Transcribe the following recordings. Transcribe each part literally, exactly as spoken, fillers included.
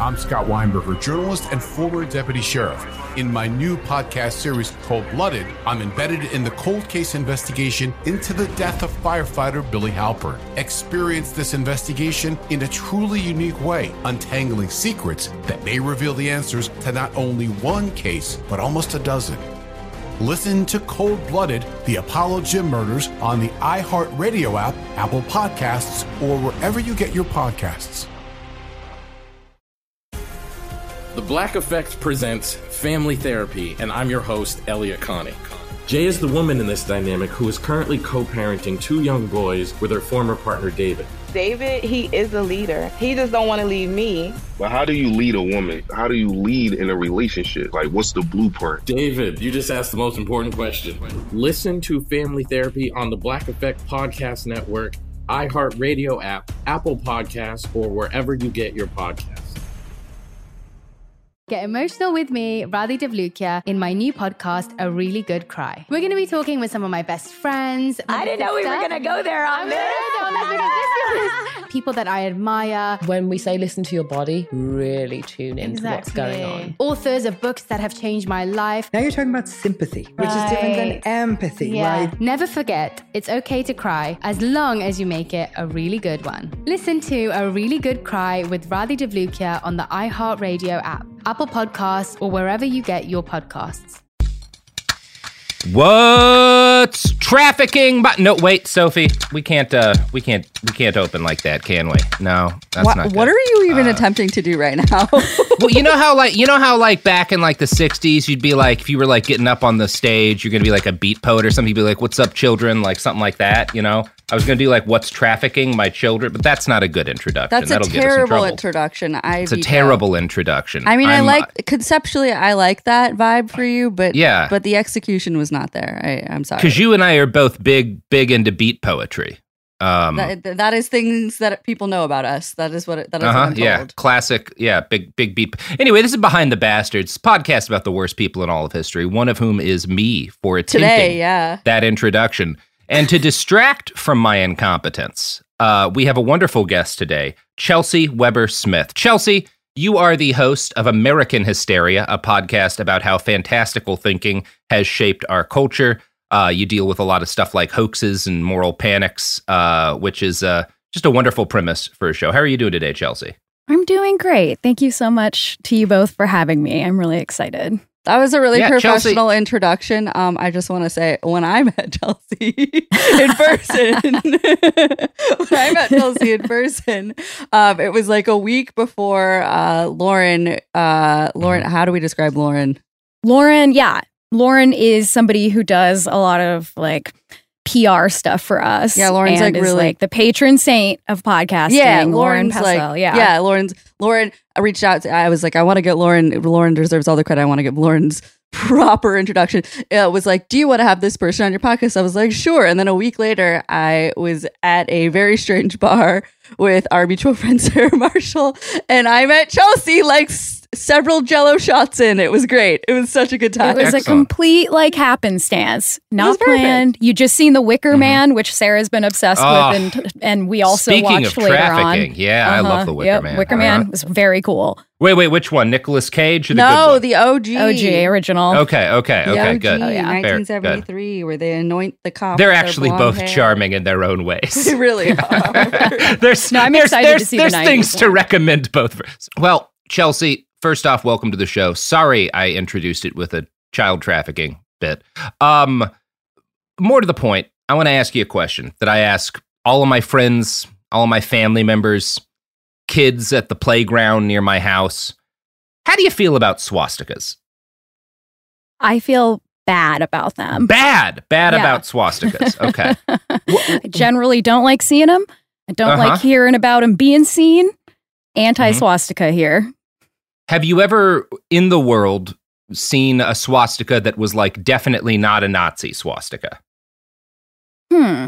I'm Scott Weinberger, journalist and former deputy sheriff. In my new podcast series, Cold Blooded, I'm embedded in the cold case investigation into the death of firefighter Billy Halpern. Experience this investigation in a truly unique way, untangling secrets that may reveal the answers to not only one case, but almost a dozen. Listen to Cold Blooded, the Apollo Gym Murders on the iHeartRadio app, Apple Podcasts, or wherever you get your podcasts. The Black Effect presents Family Therapy, and I'm your host, Elliot Connie. Jay is the woman in this dynamic who is currently co-parenting two young boys with her former partner, David. David, he is a leader. He just don't want to leave me. But how do you lead a woman? How do you lead in a relationship? Like, what's the blueprint? David, you just asked the most important question. Listen to Family Therapy on the Black Effect Podcast Network, iHeartRadio app, Apple Podcasts, or wherever you get your podcasts. Get emotional with me, Radhi Devlukia, in my new podcast, A Really Good Cry. We're going to be talking with some of my best friends. I didn't know we were going to go there on this. People that I admire. When we say listen to your body, really tune into Exactly. what's going on. Authors of books that have changed my life. Now you're talking about sympathy, which Right. is different than empathy, Yeah. right? Never forget, it's okay to cry as long as you make it a really good one. Listen to A Really Good Cry with Radhi Devlukia on the iHeartRadio app, Apple Podcasts, or wherever you get your podcasts. What's trafficking? But no, wait, Sophie, we can't, uh, we can't, we can't open like that, can we? No, that's what, not good. What are you even uh, attempting to do right now? Well, you know how like, you know how like back in like the sixties, you'd be like, if you were like getting up on the stage, you're gonna be like a beat poet or something. You'd be like, "What's up, children?" Like something like that. You know, I was gonna do like, "What's trafficking, my children?" But that's not a good introduction. That's That'll a get us in terrible trouble. introduction. I It's a veto. terrible introduction. I mean, I'm, I like conceptually, I like that vibe for you, but Yeah. but the execution was not there. I, I'm sorry. because you and I are both big, big into beat poetry. Um, That, that is things that people know about us. That is what it, that is Uh what huh. I'm Yeah. told. Classic. Yeah. Big, big beep. Anyway, this is Behind the Bastards, podcast about the worst people in all of history. One of whom is me for attempting Today, yeah. that introduction. And to distract from my incompetence, uh, we have a wonderful guest today, Chelsea Weber Smith. Chelsea, you are the host of American Hysteria, a podcast about how fantastical thinking has shaped our culture. Uh, you deal with a lot of stuff like hoaxes and moral panics, uh, which is uh, just a wonderful premise for a show. How are you doing today, Chelsea? I'm doing great. Thank you so much to you both for having me. I'm really excited. That was a really Yeah, professional introduction. Um, I just want to say, when I met Chelsea in person, when I met Chelsea in person, um, it was like a week before uh, Lauren. Uh, Lauren, how do we describe Lauren? Lauren, yeah. Lauren is somebody who does a lot of like P R stuff for us. Yeah, Lauren's and like is, really like the patron saint of podcasting. Yeah, Lauren Lauren's Passell, like, yeah. yeah, Lauren's, Lauren, I reached out to, I was like, I want to get Lauren, Lauren deserves all the credit. I want to give Lauren's proper introduction. It was like, do you want to have this person on your podcast? I was like, sure. And then a week later, I was at a very strange bar with our mutual friend, Sarah Marshall, and I met Chelsea like s- several Jell-O shots in. It was great. It was such a good time. It was Excellent. a complete like happenstance, not was perfect. planned. You just seen The Wicker Man, which Sarah's been obsessed Oh. with, and and we also Speaking watched of later trafficking, on. yeah, I love Uh-huh. The Wicker Yep, Man. Wicker Uh-huh. Man was very cool. Wait, wait, which one? Nicolas Cage or the good no, one? the O G. O G original. Okay, okay, The okay, O G, good. Oh, yeah. Fair, good. nineteen seventy-three, where they anoint the cop. They're with their actually blonde both hair. charming in their own ways. They really are. there's No, I'm there's, excited there's, to see the there's nineties things to one. recommend both. For. Well, Chelsea, first off, welcome to the show. Sorry I introduced it with a child trafficking bit. Um, more to the point, I want to ask you a question that I ask all of my friends, all of my family members, kids at the playground near my house. How do you feel about swastikas? I feel bad about them. Bad, bad Yeah. about swastikas. Okay. I generally don't like seeing them. I don't Uh-huh. like hearing about them being seen. Anti-swastika here. Have you ever in the world seen a swastika that was like definitely not a Nazi swastika? Hmm.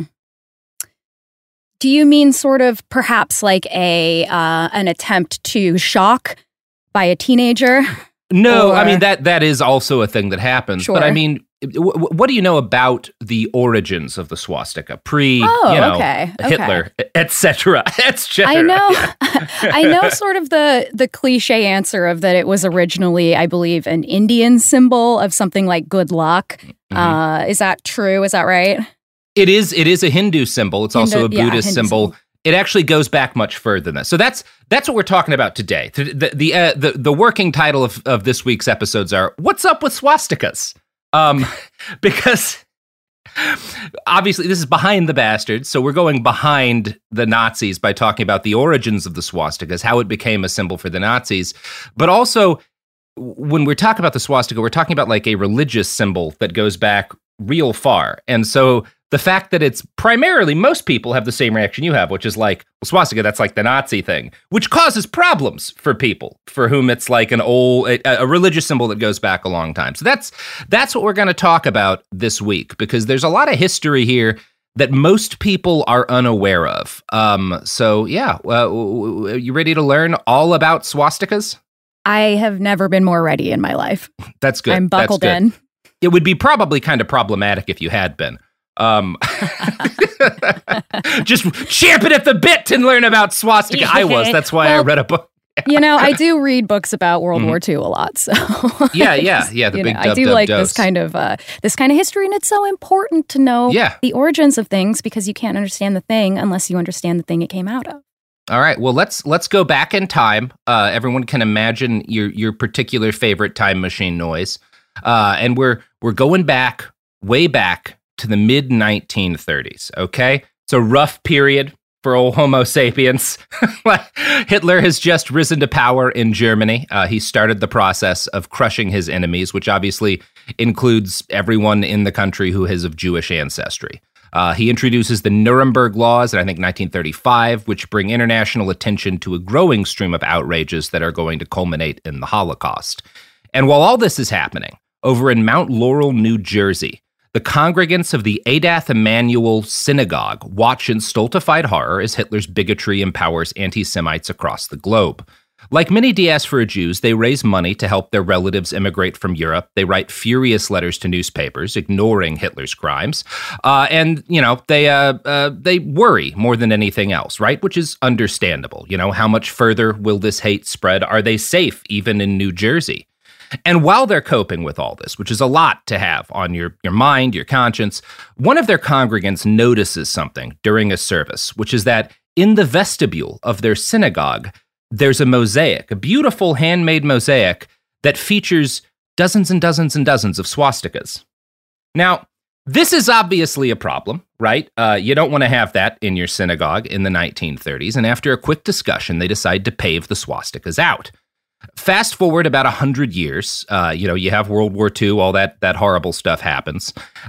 Do you mean sort of perhaps like a uh, an attempt to shock by a teenager? No, Or- I mean that that is also a thing that happens. But I Sure. mean, w- what do you know about the origins of the swastika? Pre, oh, you know, okay. Hitler, okay. et cetera, et cetera. I know, I know, sort of the the cliche answer of that it was originally, I believe, an Indian symbol of something like good luck. Mm-hmm. Uh, is that true? Is that right? It is. It is a Hindu symbol. It's Hindu, also a yeah, Buddhist Hindu symbol. symbol. It actually goes back much further than that. So that's that's what we're talking about today. The the the, uh, the, the working title of, of this week's episodes are "What's Up with Swastikas?" Um, because obviously this is behind the bastards, so we're going behind the Nazis by talking about the origins of the swastikas, how it became a symbol for the Nazis, but also when we're talking about the swastika, we're talking about like a religious symbol that goes back real far, and so. The fact that it's primarily, most people have the same reaction you have, which is like, well, swastika, that's like the Nazi thing, which causes problems for people for whom it's like an old, a, a religious symbol that goes back a long time. So that's that's what we're going to talk about this week, because there's a lot of history here that most people are unaware of. Um, so yeah, uh, you ready to learn all about swastikas? I have never been more ready in my life. That's good. I'm buckled That's good. in. It would be probably kind of problematic if you had been. Um, just champing at the bit to learn about swastika. I was. That's why well, I read a book. You know, I do read books about World mm-hmm. War Two a lot. So yeah, yeah, yeah. The you big know, dub, I do dub, like dose. this kind of uh, this kind of history, and it's so important to know yeah. the origins of things because you can't understand the thing unless you understand the thing it came out of. All right. Well, let's let's go back in time. Uh, everyone can imagine your your particular favorite time machine noise, uh, and we're we're going back way back. To the mid nineteen thirties, okay? It's a rough period for old Homo sapiens. Hitler has just risen to power in Germany. Uh, he started the process of crushing his enemies, which obviously includes everyone in the country who is of Jewish ancestry. Uh, he introduces the Nuremberg Laws in, I think, nineteen thirty-five, which bring international attention to a growing stream of outrages that are going to culminate in the Holocaust. And while all this is happening, over in Mount Laurel, New Jersey, the congregants of the Adath Emanuel Synagogue watch in stultified horror as Hitler's bigotry empowers anti-Semites across the globe. Like many diaspora Jews, they raise money to help their relatives immigrate from Europe. They write furious letters to newspapers, ignoring Hitler's crimes. Uh, and, you know, they uh, uh, they worry more than anything else, right? Which is understandable. You know, how much further will this hate spread? Are they safe, even in New Jersey? And while they're coping with all this, which is a lot to have on your, your mind, your conscience, one of their congregants notices something during a service, which is that in the vestibule of their synagogue, there's a mosaic, a beautiful handmade mosaic that features dozens and dozens and dozens of swastikas. Now, this is obviously a problem, right? Uh, you don't want to have that in your synagogue in the nineteen thirties, and after a quick discussion, they decide to pave the swastikas out. Fast forward about one hundred years, uh, you know, you have World War Two, all that that horrible stuff happens.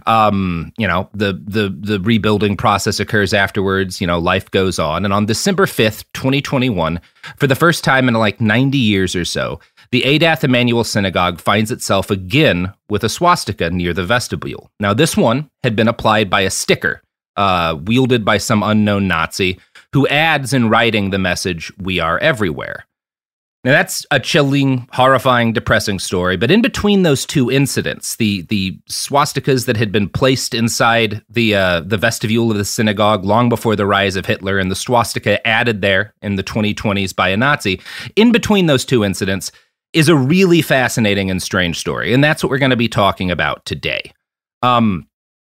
Um, you know, the, the the rebuilding process occurs afterwards, you know, life goes on. And on December fifth, twenty twenty-one, for the first time in like ninety years or so, the Adath Emanuel Synagogue finds itself again with a swastika near the vestibule. Now, this one had been applied by a sticker, uh, wielded by some unknown Nazi, who adds in writing the message, "We are everywhere." Now, that's a chilling, horrifying, depressing story, but in between those two incidents, the the swastikas that had been placed inside the uh, the vestibule of the synagogue long before the rise of Hitler and the swastika added there in the twenty twenties by a Nazi, in between those two incidents is a really fascinating and strange story, and that's what we're going to be talking about today. Um,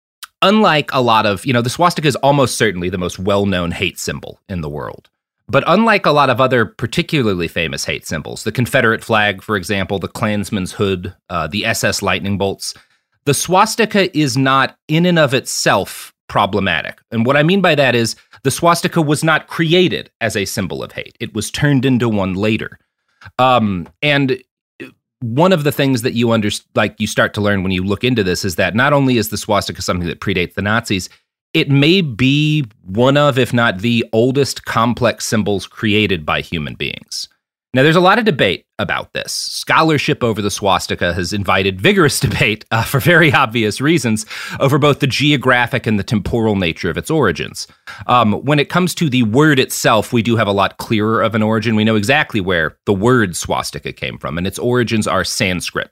unlike a lot of, you know, the swastika is almost certainly the most well-known hate symbol in the world. But unlike a lot of other particularly famous hate symbols, the Confederate flag, for example, the Klansman's hood, uh, the S S lightning bolts, the swastika is not in and of itself problematic. And what I mean by that is the swastika was not created as a symbol of hate. It was turned into one later. Um, and one of the things that you under, like you start to learn when you look into this is that not only is the swastika something that predates the Nazis, it may be one of, if not the oldest complex symbols created by human beings. Now, there's a lot of debate about this. Scholarship over the swastika has invited vigorous debate uh, for very obvious reasons over both the geographic and the temporal nature of its origins. Um, when it comes to the word itself, we do have a lot clearer of an origin. We know exactly where the word swastika came from, and its origins are Sanskrit.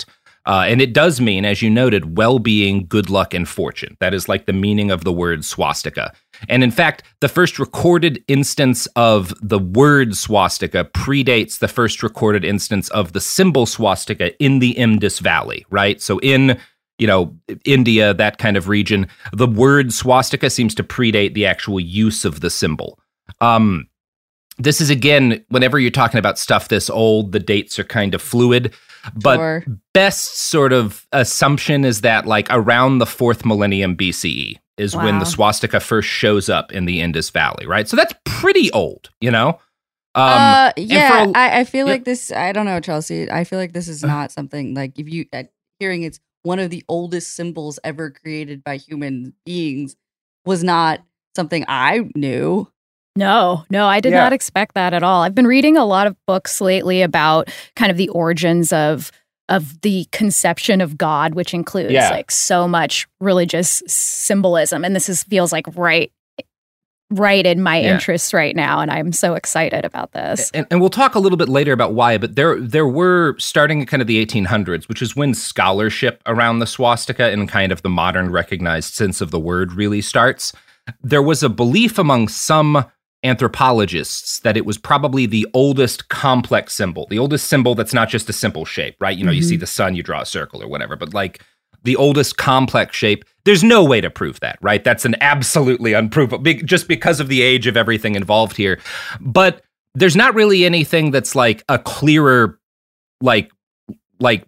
Uh, and it does mean, as you noted, well-being, good luck, and fortune. That is like the meaning of the word swastika. And in fact, the first recorded instance of the word swastika predates the first recorded instance of the symbol swastika in the Indus Valley, right? So in, you know, India, that kind of region, the word swastika seems to predate the actual use of the symbol. Um, this is, again, whenever you're talking about stuff this old, the dates are kind of fluid. But Sure. best sort of assumption is that like around the fourth millennium B C E is when Wow. the swastika first shows up in the Indus Valley, right? So that's pretty old, you know? Um, uh, and yeah, for a- I, I feel yeah. like this. I don't know, Chelsea. I feel like this is not something like if you uh, hearing it's one of the oldest symbols ever created by human beings was not something I knew. No, no, I did Yeah. not expect that at all. I've been reading a lot of books lately about kind of the origins of of the conception of God, which includes Yeah. like so much religious symbolism. And this is feels like right right in my Yeah. interests right now. And I'm so excited about this. And, and we'll talk a little bit later about why, but there there were, starting at kind of the eighteen hundreds, which is when scholarship around the swastika in kind of the modern recognized sense of the word really starts, there was a belief among some anthropologists that it was probably the oldest complex symbol, the oldest symbol that's not just a simple shape, right? You know, you see the sun, you draw a circle or whatever, but like the oldest complex shape. There's no way to prove that, right? That's an absolutely unprovable, be- just because of the age of everything involved here. But there's not really anything that's like a clearer, like, like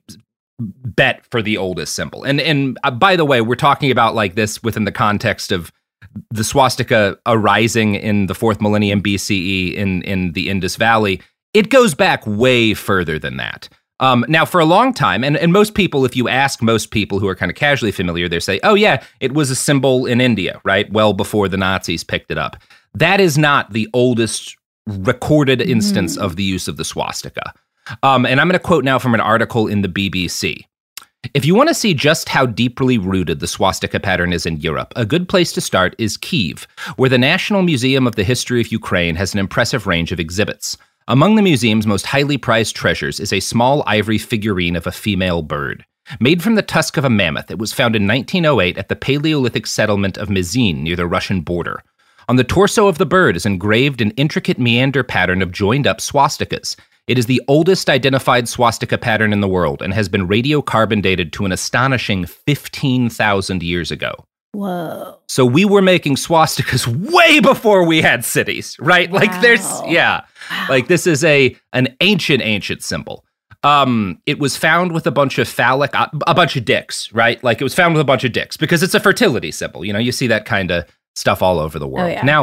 bet for the oldest symbol. And and uh, by the way, we're talking about like this within the context of the swastika arising in the fourth millennium B C E in in the Indus Valley. It goes back way further than that. Um, now, for a long time, and, and most people, if you ask most people who are kind of casually familiar, they say, oh, yeah, it was a symbol in India, right? Well before the Nazis picked it up. That is not the oldest recorded instance of the use of the swastika. Um, and I'm going to quote now from an article in the B B C. If you want to see just how deeply rooted the swastika pattern is in Europe, a good place to start is Kyiv, where the National Museum of the History of Ukraine has an impressive range of exhibits. Among the museum's most highly prized treasures is a small ivory figurine of a female bird. Made from the tusk of a mammoth, it was found in nineteen oh eight at the Paleolithic settlement of Mizin near the Russian border. On the torso of the bird is engraved an intricate meander pattern of joined-up swastikas. It is the oldest identified swastika pattern in the world and has been radiocarbon dated to an astonishing fifteen thousand years ago. Whoa. So we were making swastikas way before we had cities, right? Like there's, Wow. yeah, like this is a an ancient, ancient symbol. Um, it was found with a bunch of phallic, a, a bunch of dicks, right? Like it was found with a bunch of dicks because it's a fertility symbol. You know, you see that kind of stuff all over the world. Oh, yeah. Now,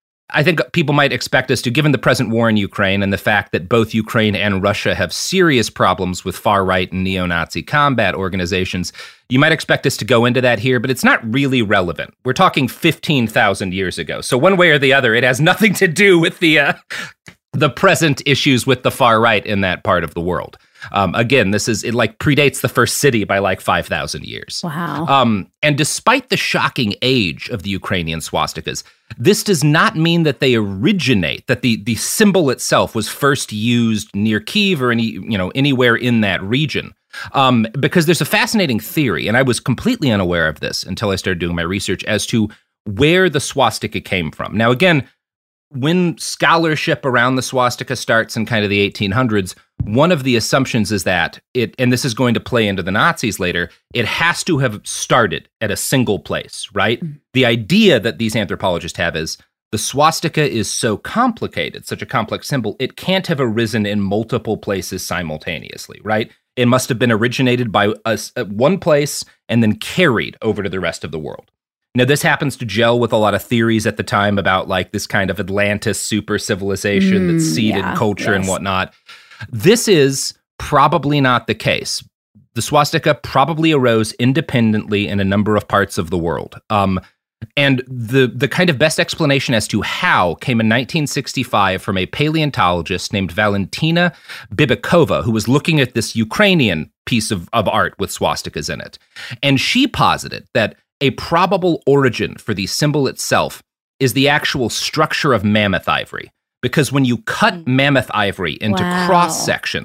I think people might expect us to, given the present war in Ukraine and the fact that both Ukraine and Russia have serious problems with far-right and neo-Nazi combat organizations, you might expect us to go into that here, but it's not really relevant. We're talking fifteen thousand years ago. So one way or the other, it has nothing to do with the uh, the present issues with the far-right in that part of the world. Um, again, this is, it like predates the first city by like five thousand years. Wow. Um, and despite the shocking age of the Ukrainian swastikas, this does not mean that they originate, that the, the symbol itself was first used near Kyiv or any, you know, anywhere in that region. Um, because there's a fascinating theory, and I was completely unaware of this until I started doing my research as to where the swastika came from. Now, again, when scholarship around the swastika starts in kind of the eighteen hundreds, one of the assumptions is that it, and this is going to play into the Nazis later, it has to have started at a single place, right? Mm. The idea that these anthropologists have is the swastika is so complicated, such a complex symbol, it can't have arisen in multiple places simultaneously, right? It must have been originated by a, one place and then carried over to the rest of the world. Now, this happens to gel with a lot of theories at the time about like this kind of Atlantis super civilization Mm, that seeded yeah, culture yes. and whatnot. This is probably not the case. The swastika probably arose independently in a number of parts of the world. Um, and the the kind of best explanation as to how came in nineteen sixty-five from a paleontologist named Valentina Bibikova, who was looking at this Ukrainian piece of, of art with swastikas in it. And she posited that a probable origin for the symbol itself is the actual structure of mammoth ivory. Because when you cut mammoth ivory into Wow. cross sections,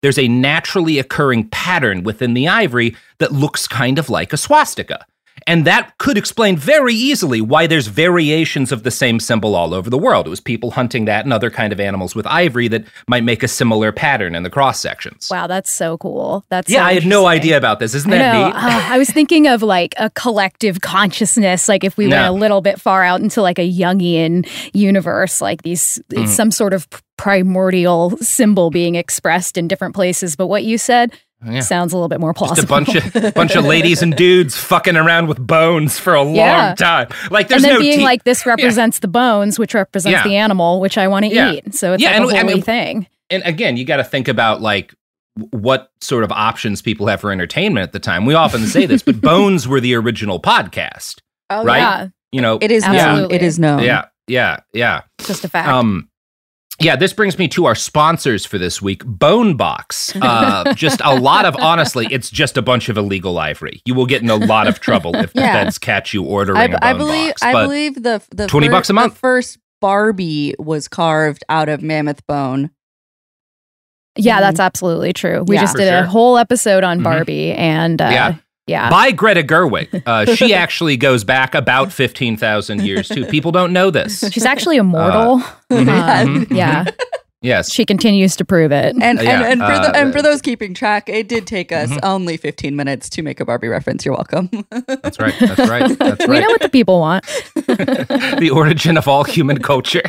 there's a naturally occurring pattern within the ivory that looks kind of like a swastika. And that could explain very easily why there's variations of the same symbol all over the world. It was people hunting that and other kind of animals with ivory that might make a similar pattern in the cross sections. Wow, that's so cool. That's yeah, so I had no idea about this. Isn't I that know. neat? Uh, I was thinking of like a collective consciousness, like if we Yeah. went a little bit far out into like a Jungian universe, like these, Mhm. some sort of primordial symbol being expressed in different places. But what you said Yeah. sounds a little bit more plausible. Just a bunch of bunch of ladies and dudes fucking around with bones for a Yeah. long time. Like there's and then no being te- like, this represents the bones, which represents Yeah. the animal, which I want to Yeah. eat. So it's Yeah, like and- a I holy mean- thing. And again, you got to think about like w- what sort of options people have for entertainment at the time. We often say this, but Bones were the original podcast, Oh, right? yeah. You know, It is known. Absolutely. It is known. yeah, yeah, yeah. Just a fact. Um, yeah, this brings me to our sponsors for this week, Bone Box. Uh, just a lot of, honestly, it's just a bunch of illegal ivory. You will get in a lot of trouble if the Yeah. feds catch you ordering I, a Bone I believe. Box. I but believe the the twenty fir- bucks a month. The first Barbie was carved out of mammoth bone. yeah, that's absolutely true. We Yeah. just For did a sure. whole episode on Mhm. Barbie, and uh, Yeah. yeah. by Greta Gerwig. Uh, she actually goes back about fifteen thousand years, too. People don't know this. She's actually immortal. mhm, Um, mhm, yeah, Yes. she continues to prove it. And Yeah, and, and for the, uh, and for those keeping track, it did take us Mhm. only fifteen minutes to make a Barbie reference. You're welcome. That's right. That's right. That's We right. know what the people want. The origin of all human culture.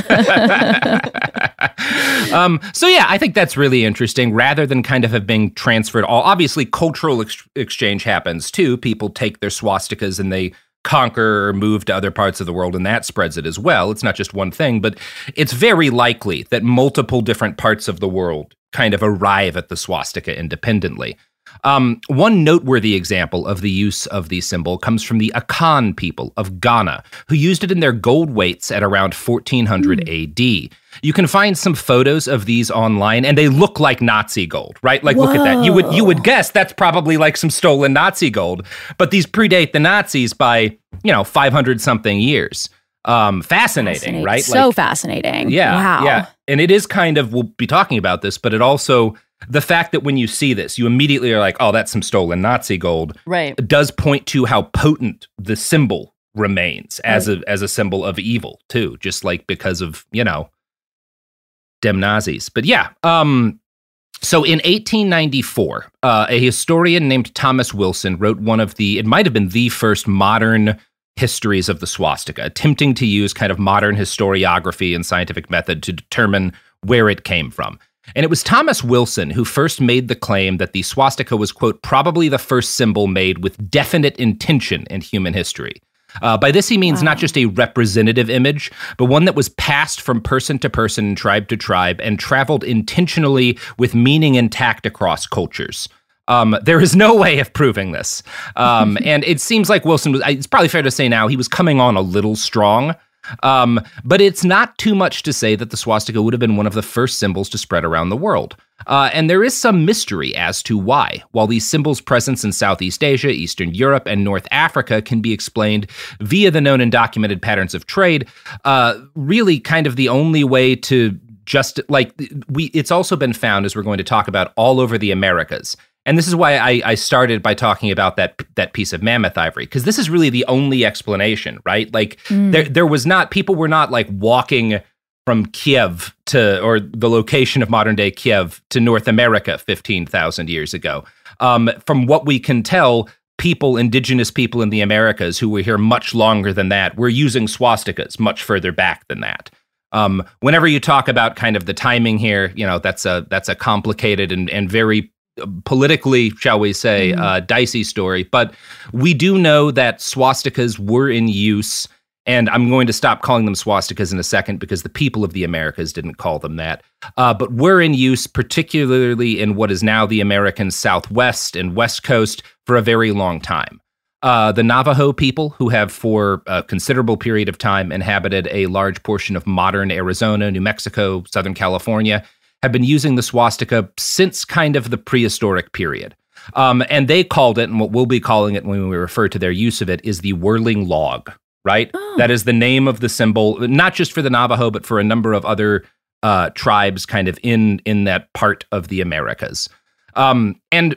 um, so yeah, I think that's really interesting. Rather than kind of have been transferred, all obviously cultural ex- exchange happens too. People take their swastikas and they conquer or move to other parts of the world, and that spreads it as well. It's not just one thing, but it's very likely that multiple different parts of the world kind of arrive at the swastika independently. Um, one noteworthy example of the use of the symbol comes from the Akan people of Ghana, who used it in their gold weights at around fourteen hundred A D. You can find some photos of these online, and they look like Nazi gold, right? Like, look at that. You would you would guess that's probably like some stolen Nazi gold, but these predate the Nazis by, you know, five hundred something years. Um, fascinating, Fascinating. right? So Like, fascinating. yeah, Wow. yeah. And it is kind of, we'll be talking about this, but it also, the fact that when you see this, you immediately are like, oh, that's some stolen Nazi gold, Right. does point to how potent the symbol remains as a as a symbol of evil, too, just like because of, you know, dem Nazis. But yeah, um, so in eighteen ninety-four, uh, a historian named Thomas Wilson wrote one of the, it might have been the first modern histories of the swastika, attempting to use kind of modern historiography and scientific method to determine where it came from. And it was Thomas Wilson who first made the claim that the swastika was, quote, probably the first symbol made with definite intention in human history. Uh, by this, he means Wow. not just a representative image, but one that was passed from person to person and tribe to tribe and traveled intentionally with meaning intact across cultures. Um, there is no way of proving this. Um, and it seems like Wilson was, it's probably fair to say now, he was coming on a little strong. Um, but it's not too much to say that the swastika would have been one of the first symbols to spread around the world. Uh, and there is some mystery as to why. While these symbols' presence in Southeast Asia, Eastern Europe, and North Africa can be explained via the known and documented patterns of trade, uh, really kind of the only way to just, like, we, it's also been found, as we're going to talk about, all over the Americas. And this is why I, I started by talking about that that piece of mammoth ivory, because this is really the only explanation, right? Like Mm. there there was not, people were not like walking from Kiev to, or the location of modern day Kiev to North America fifteen thousand years ago. Um, from what we can tell, people, indigenous people in the Americas who were here much longer than that, were using swastikas much further back than that. Um, whenever you talk about kind of the timing here, you know, that's a that's a complicated and, and very politically, shall we say, Mm-hmm. uh, dicey story. But we do know that swastikas were in use, and I'm going to stop calling them swastikas in a second because the people of the Americas didn't call them that, uh, but were in use, particularly in what is now the American Southwest and West Coast, for a very long time. Uh, the Navajo people, who have for a considerable period of time inhabited a large portion of modern Arizona, New Mexico, Southern California, have been using the swastika since kind of the prehistoric period. Um, and they called it, and what we'll be calling it when we refer to their use of it, is the whirling log, right? Oh. That is the name of the symbol, not just for the Navajo, but for a number of other uh, tribes kind of in in that part of the Americas. Um, and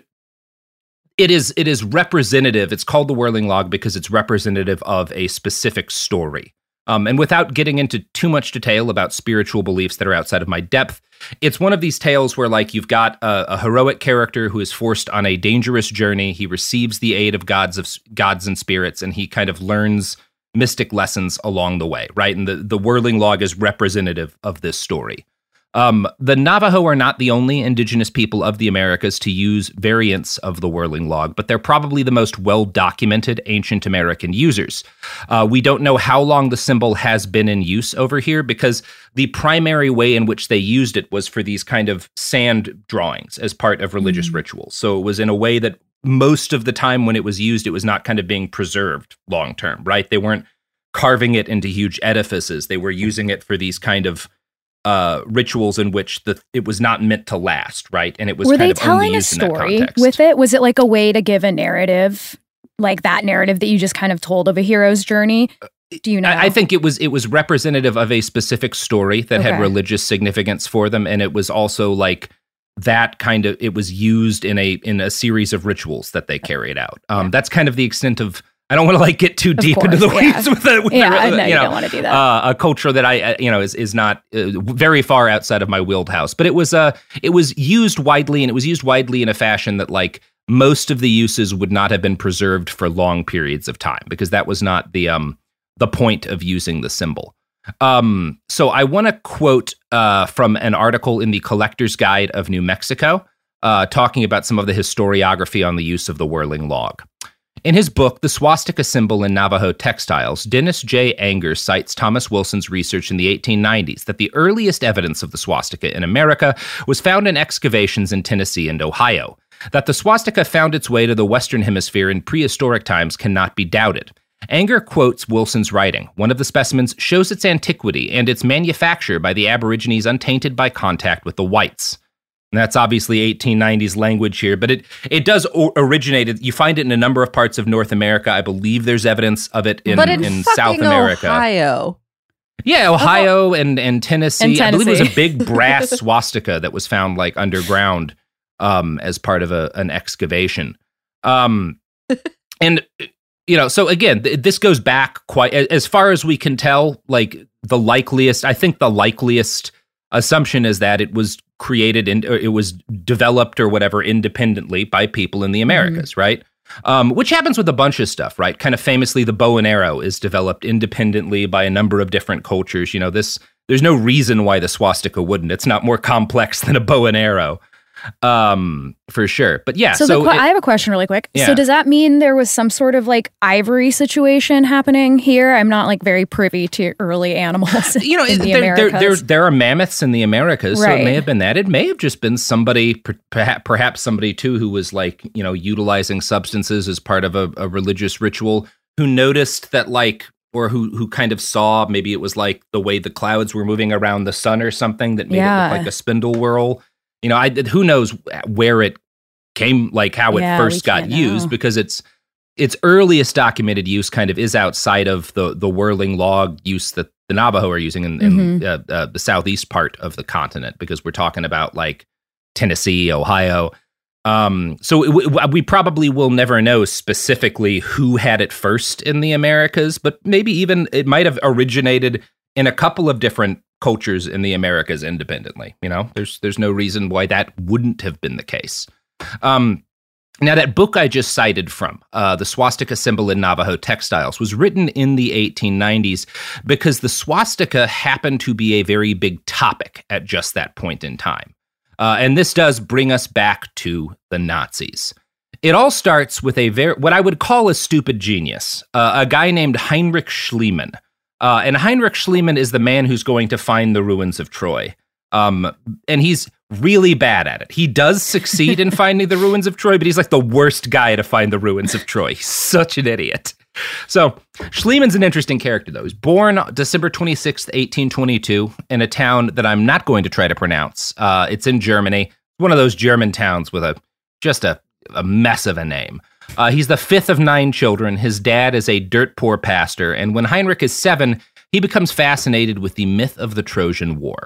it is it is representative. It's called the Whirling Log because it's representative of a specific story. Um, and without getting into too much detail about spiritual beliefs that are outside of my depth, it's one of these tales where, like, you've got a, a heroic character who is forced on a dangerous journey. He receives the aid of gods of gods and spirits, and he kind of learns mystic lessons along the way, right? And the, the Whirling Log is representative of this story. Um, the Navajo are not the only indigenous people of the Americas to use variants of the Whirling Log, but they're probably the most well-documented ancient American users. Uh, we don't know how long the symbol has been in use over here because the primary way in which they used it was for these kind of sand drawings as part of religious mm-hmm. rituals. So it was in a way that most of the time when it was used, it was not kind of being preserved long-term, right? They weren't carving it into huge edifices. They were using it for these kind of uh, rituals in which the it was not meant to last, right? And it was were kind they of telling only a used in that story context. with it? Was it like a way to give a narrative, like that narrative that you just kind of told of a hero's journey? Do you know? I, I think it was it was representative of a specific story that Okay. had religious significance for them, and it was also like that kind of it was used in a in a series of rituals that they carried out. Um, that's kind of the extent of. I don't want to like get too deep course, into the yeah. weeds with it. Yeah, I know you don't wanna do that. Uh, a culture that I, uh, you know, is is not uh, very far outside of my wheelhouse. But it was uh, it was used widely, and it was used widely in a fashion that like most of the uses would not have been preserved for long periods of time because that was not the um the point of using the symbol. Um, so I want to quote uh, from an article in the Collector's Guide of New Mexico, uh, talking about some of the historiography on the use of the Whirling Log. In his book, The Swastika Symbol in Navajo Textiles, Dennis J. Anger cites Thomas Wilson's research in the eighteen nineties that the earliest evidence of the swastika in America was found in excavations in Tennessee and Ohio. That the swastika found its way to the Western Hemisphere in prehistoric times cannot be doubted. Anger quotes Wilson's writing. One of the specimens shows its antiquity and its manufacture by the Aborigines untainted by contact with the whites. And that's obviously eighteen nineties language here, but it it does o- originate. You find it in a number of parts of North America. I believe there's evidence of it in, but in, in fucking South America. Ohio. Yeah, Ohio and, and Tennessee. And I believe it was Tennessee. a big brass swastika that was found like underground um, as part of a, an excavation. Um, and, you know, so again, th- this goes back quite, as far as we can tell, like the likeliest, I think the likeliest assumption is that it was created and it was developed or whatever independently by people in the Americas, mm-hmm. right? Um, which happens with a bunch of stuff, right? Kind of famously, the bow and arrow is developed independently by a number of different cultures. You know, this there's no reason why the swastika wouldn't. It's not more complex than a bow and arrow, um, for sure. But yeah, So, so, the que- it- I have a question really quick. Yeah. So does that mean there was some sort of like ivory situation happening here? I'm not like very privy to early animals you know, in the there, there, Americas. there, there are mammoths in the Americas, so it Right. may have been that. It may have just been somebody, per- perhaps, perhaps somebody too, who was like, you know, utilizing substances as part of a, a religious ritual, who noticed that like, or who who kind of saw, maybe it was like the way the clouds were moving around the sun or something that made Yeah. it look like a spindle whirl. You know, I who knows where it came, like how it Yeah, we first got can't used, know. because it's its earliest documented use kind of is outside of the the Whirling Log use that the Navajo are using in, in Mhm. uh, uh, the southeast part of the continent, because we're talking about like Tennessee, Ohio. Um, so it, w- we probably will never know specifically who had it first in the Americas, but maybe even it might have originated in a couple of different cultures in the Americas independently. You know, there's there's no reason why that wouldn't have been the case. Um, now, that book I just cited from, uh, The Swastika Symbol in Navajo Textiles, was written in the eighteen nineties because the swastika happened to be a very big topic at just that point in time. Uh, and this does bring us back to the Nazis. It all starts with a very, what I would call a stupid genius, uh, a guy named Heinrich Schliemann. Uh, and Heinrich Schliemann is the man who's going to find the ruins of Troy. Um, and he's really bad at it. He does succeed in finding the ruins of Troy, but he's like the worst guy to find the ruins of Troy. He's such an idiot. So Schliemann's an interesting character, though. He's born December twenty-sixth, eighteen twenty-two, in a town that I'm not going to try to pronounce. Uh, it's in Germany. One of those German towns with a just a, a mess of a name. Uh, he's the fifth of nine children. His dad is a dirt poor pastor, and when Heinrich is seven, he becomes fascinated with the myth of the Trojan War.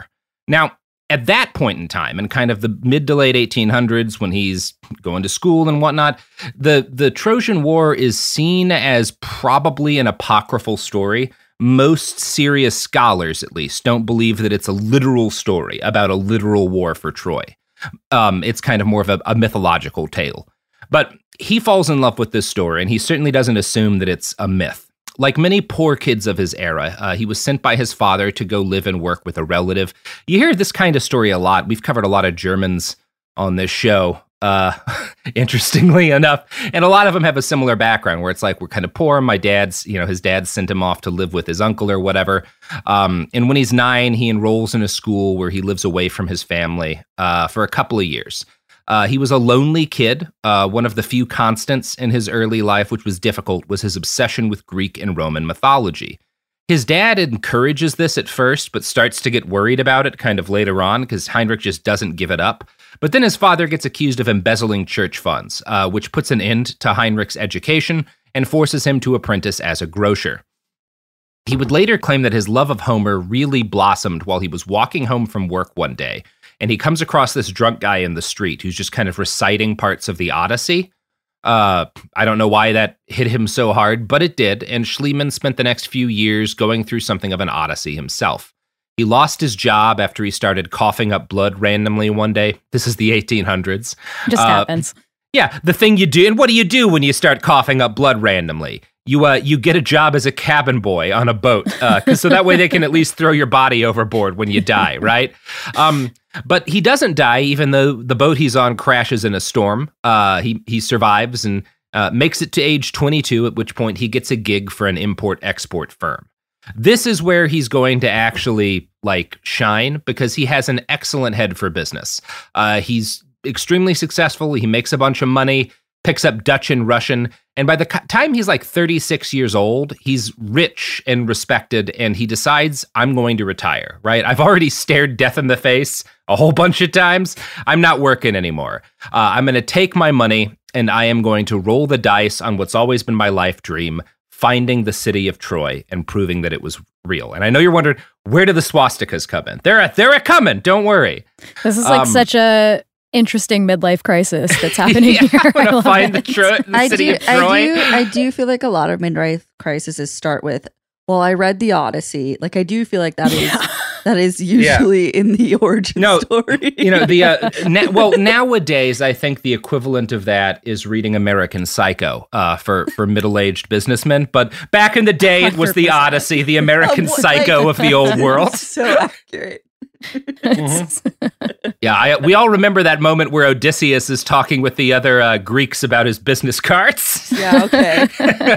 Now, at that point in time, in kind of the mid to late eighteen hundreds, when he's going to school and whatnot, the, the Trojan War is seen as probably an apocryphal story. Most serious scholars, at least, don't believe that it's a literal story about a literal war for Troy. Um, it's kind of more of a, a mythological tale. But he falls in love with this story, and he certainly doesn't assume that it's a myth. Like many poor kids of his era, uh, he was sent by his father to go live and work with a relative. You hear this kind of story a lot. We've covered a lot of Germans on this show, uh, interestingly enough. And a lot of them have a similar background where it's like, we're kind of poor. My dad's, you know, his dad sent him off to live with his uncle or whatever. Um, and when he's nine, he enrolls in a school where he lives away from his family uh, for a couple of years. Uh, he was a lonely kid. Uh, one of the few constants in his early life, which was difficult, was his obsession with Greek and Roman mythology. His dad encourages this at first, but starts to get worried about it kind of later on because Heinrich just doesn't give it up. But then his father gets accused of embezzling church funds, uh, which puts an end to Heinrich's education and forces him to apprentice as a grocer. He would later claim that his love of Homer really blossomed while he was walking home from work one day, and he comes across this drunk guy in the street who's just kind of reciting parts of the Odyssey. Uh, I don't know why that hit him so hard, but it did, and Schliemann spent the next few years going through something of an Odyssey himself. He lost his job after he started coughing up blood randomly one day. This is the eighteen hundreds. Just uh, happens. Yeah, the thing you do. And what do you do when you start coughing up blood randomly? You uh, you get a job as a cabin boy on a boat, uh, 'cause so that way they can at least throw your body overboard when you die, right? Um, but he doesn't die, even though the boat he's on crashes in a storm. Uh, he he survives and uh, makes it to age twenty-two, at which point he gets a gig for an import-export firm. This is where he's going to actually like shine because he has an excellent head for business. Uh, he's extremely successful. He makes a bunch of money, picks up Dutch and Russian. And by the time he's like thirty-six years old, he's rich and respected, and he decides, I'm going to retire, right? I've already stared death in the face a whole bunch of times. I'm not working anymore. Uh, I'm going to take my money, and I am going to roll the dice on what's always been my life dream, finding the city of Troy and proving that it was real. And I know you're wondering, where do the swastikas come in? They're, they're a coming, don't worry. This is like um, such a... interesting midlife crisis that's happening yeah, here. I want to find the, tro- the I city do, of Troy. I do, I do feel like a lot of midlife crises start with, well, I read the Odyssey. Like, I do feel like that is yeah. that is usually yeah. in the origin no, story. You know, the uh, na- well, nowadays, I think the equivalent of that is reading American Psycho uh, for, for middle-aged businessmen. But back in the day, it was the Odyssey, the American Psycho of the old world. So accurate. Mm-hmm. Yeah, I, we all remember that moment where Odysseus is talking with the other uh, Greeks about his business cards. Yeah, okay.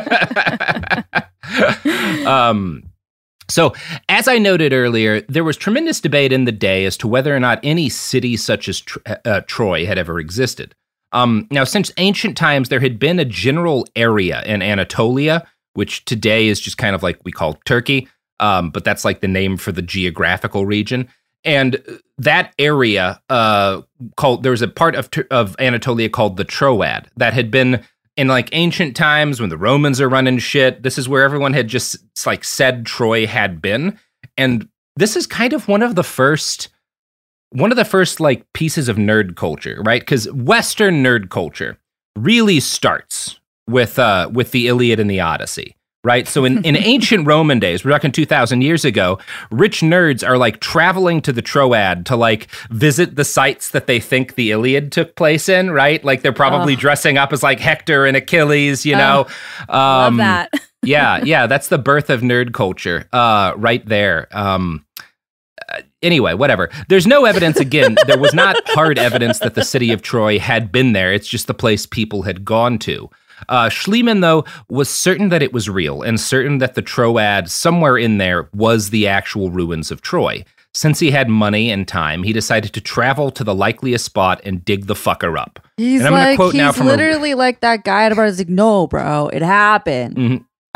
um, so, as I noted earlier, there was tremendous debate in the day as to whether or not any city such as Tr- uh, Troy had ever existed. Um, now, since ancient times, there had been a general area in Anatolia, which today is just kind of like we call Turkey, um, but that's like the name for the geographical region. And that area uh, called, there was a part of of Anatolia called the Troad that had been in like ancient times when the Romans are running shit. This is where everyone had just like said Troy had been. And this is kind of one of the first, one of the first like pieces of nerd culture, right? Because Western nerd culture really starts with uh, with the Iliad and the Odyssey. Right. So in, in ancient Roman days, we're talking two thousand years ago, rich nerds are like traveling to the Troad to like visit the sites that they think the Iliad took place in. Right. Like they're probably oh. dressing up as like Hector and Achilles, you know. Oh, um, love that. yeah. Yeah. That's the birth of nerd culture uh, right there. Um, uh, anyway, whatever. There's no evidence. Again, there was not hard evidence that the city of Troy had been there. It's just the place people had gone to. Uh, Schliemann, though, was certain that it was real and certain that the Troad, somewhere in there, was the actual ruins of Troy. Since he had money and time, he decided to travel to the likeliest spot and dig the fucker up. He's and I'm like, quote he's now from literally a, like that guy at about. He's like, no, bro, it happened. Mm-hmm. I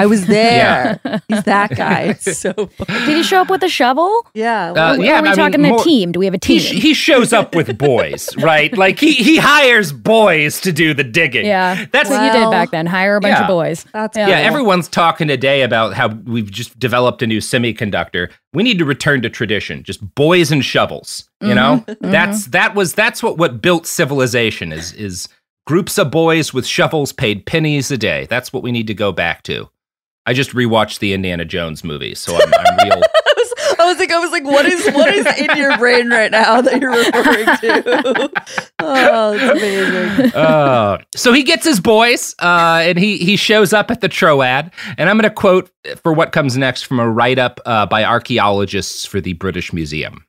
I was there. Yeah. He's that guy. It's so funny. Did he show up with a shovel? Yeah. Uh, yeah, are we I talking mean, a more, team? Do we have a team? He, he shows up with boys, right? Like he he hires boys to do the digging. Yeah, that's what well, you did back then. Hire a bunch yeah, of boys. That's yeah. cool. Everyone's talking today about how we've just developed a new semiconductor. We need to return to tradition, just boys and shovels. You mm-hmm. know, mm-hmm. that's that was that's what what built civilization is is groups of boys with shovels paid pennies a day. That's what we need to go back to. I just rewatched the Indiana Jones movie, so I'm, I'm real. I, was, I was like, I was like, what is what is in your brain right now that you're referring to? Oh, it's amazing. Uh, so he gets his boys, uh, and he he shows up at the Troad, and I'm going to quote for what comes next from a write-up uh, by archaeologists for the British Museum.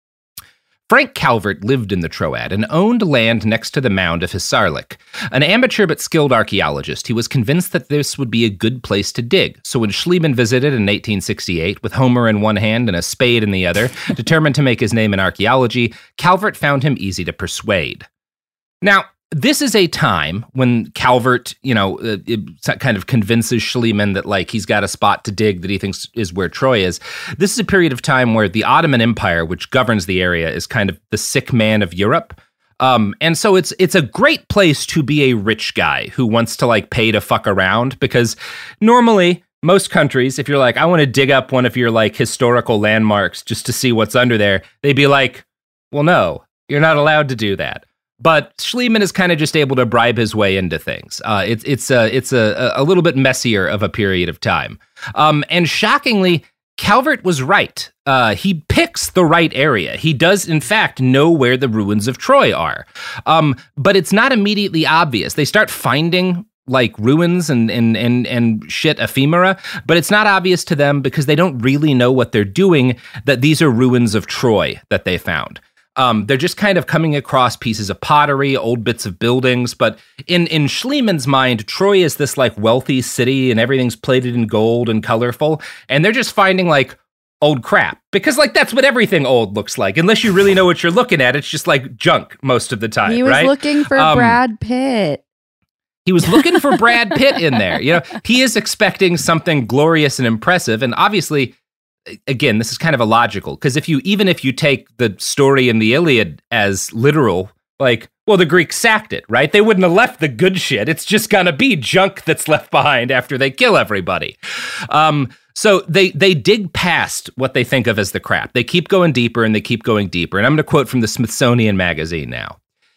Frank Calvert lived in the Troad and owned land next to the mound of Hisarlik. An amateur but skilled archaeologist, he was convinced that this would be a good place to dig. So when Schliemann visited in eighteen sixty-eight, with Homer in one hand and a spade in the other, determined to make his name in archaeology, Calvert found him easy to persuade. Now, this is a time when Calvert, you know, uh, it kind of convinces Schliemann that, like, he's got a spot to dig that he thinks is where Troy is. This is a period of time where the Ottoman Empire, which governs the area, is kind of the sick man of Europe. Um, and so it's it's a great place to be a rich guy who wants to, like, pay to fuck around, because normally most countries, if you're like, I want to dig up one of your, like, historical landmarks just to see what's under there, they'd be like, well, no, you're not allowed to do that. But Schliemann is kind of just able to bribe his way into things. Uh, it's it's a it's a, a little bit messier of a period of time. Um, and shockingly, Calvert was right. Uh, he picks the right area. He does, in fact, know where the ruins of Troy are. Um, but it's not immediately obvious. They start finding like ruins and and and and shit ephemera, but it's not obvious to them because they don't really know what they're doing, that these are ruins of Troy that they found. Um, they're just kind of coming across pieces of pottery, old bits of buildings. But in, in Schliemann's mind, Troy is this like wealthy city and everything's plated in gold and colorful. And they're just finding like old crap, because like that's what everything old looks like. Unless you really know what you're looking at, it's just like junk most of the time. He was right? looking for um, Brad Pitt. He was looking for Brad Pitt in there. You know, he is expecting something glorious and impressive. And obviously, again, this is kind of illogical, because if you, even if you take the story in the Iliad as literal, like, well, the Greeks sacked it, right? They wouldn't have left the good shit. It's just gonna be junk that's left behind after they kill everybody. Um, so they they dig past what they think of as the crap. They keep going deeper and they keep going deeper. And I'm gonna quote from the Smithsonian Magazine now.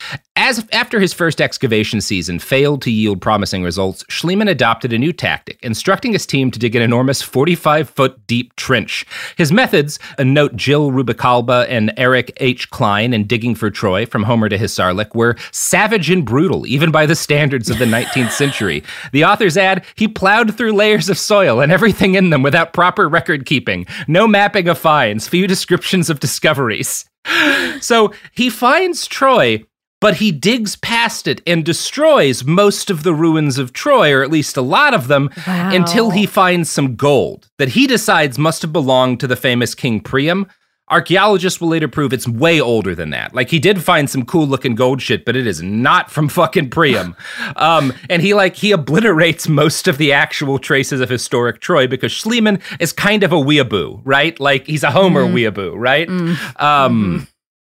As after his first excavation season failed to yield promising results, Schliemann adopted a new tactic, instructing his team to dig an enormous forty-five foot deep trench. His methods, a note Jill Rubikalba and Eric H. Klein in Digging for Troy, From Homer to Hisarlik, were savage and brutal, even by the standards of the nineteenth century. The authors add, he plowed through layers of soil and everything in them without proper record keeping. No mapping of finds, few descriptions of discoveries. So he finds Troy, but he digs past it and destroys most of the ruins of Troy, or at least a lot of them, wow. until he finds some gold that he decides must have belonged to the famous King Priam. Archaeologists will later prove it's way older than that. Like, he did find some cool looking gold shit, but it is not from fucking Priam. um, and he like, he obliterates most of the actual traces of historic Troy because Schliemann is kind of a weeaboo, right? Like, he's a Homer mm. weeaboo, right? Mm. Um, mm-hmm.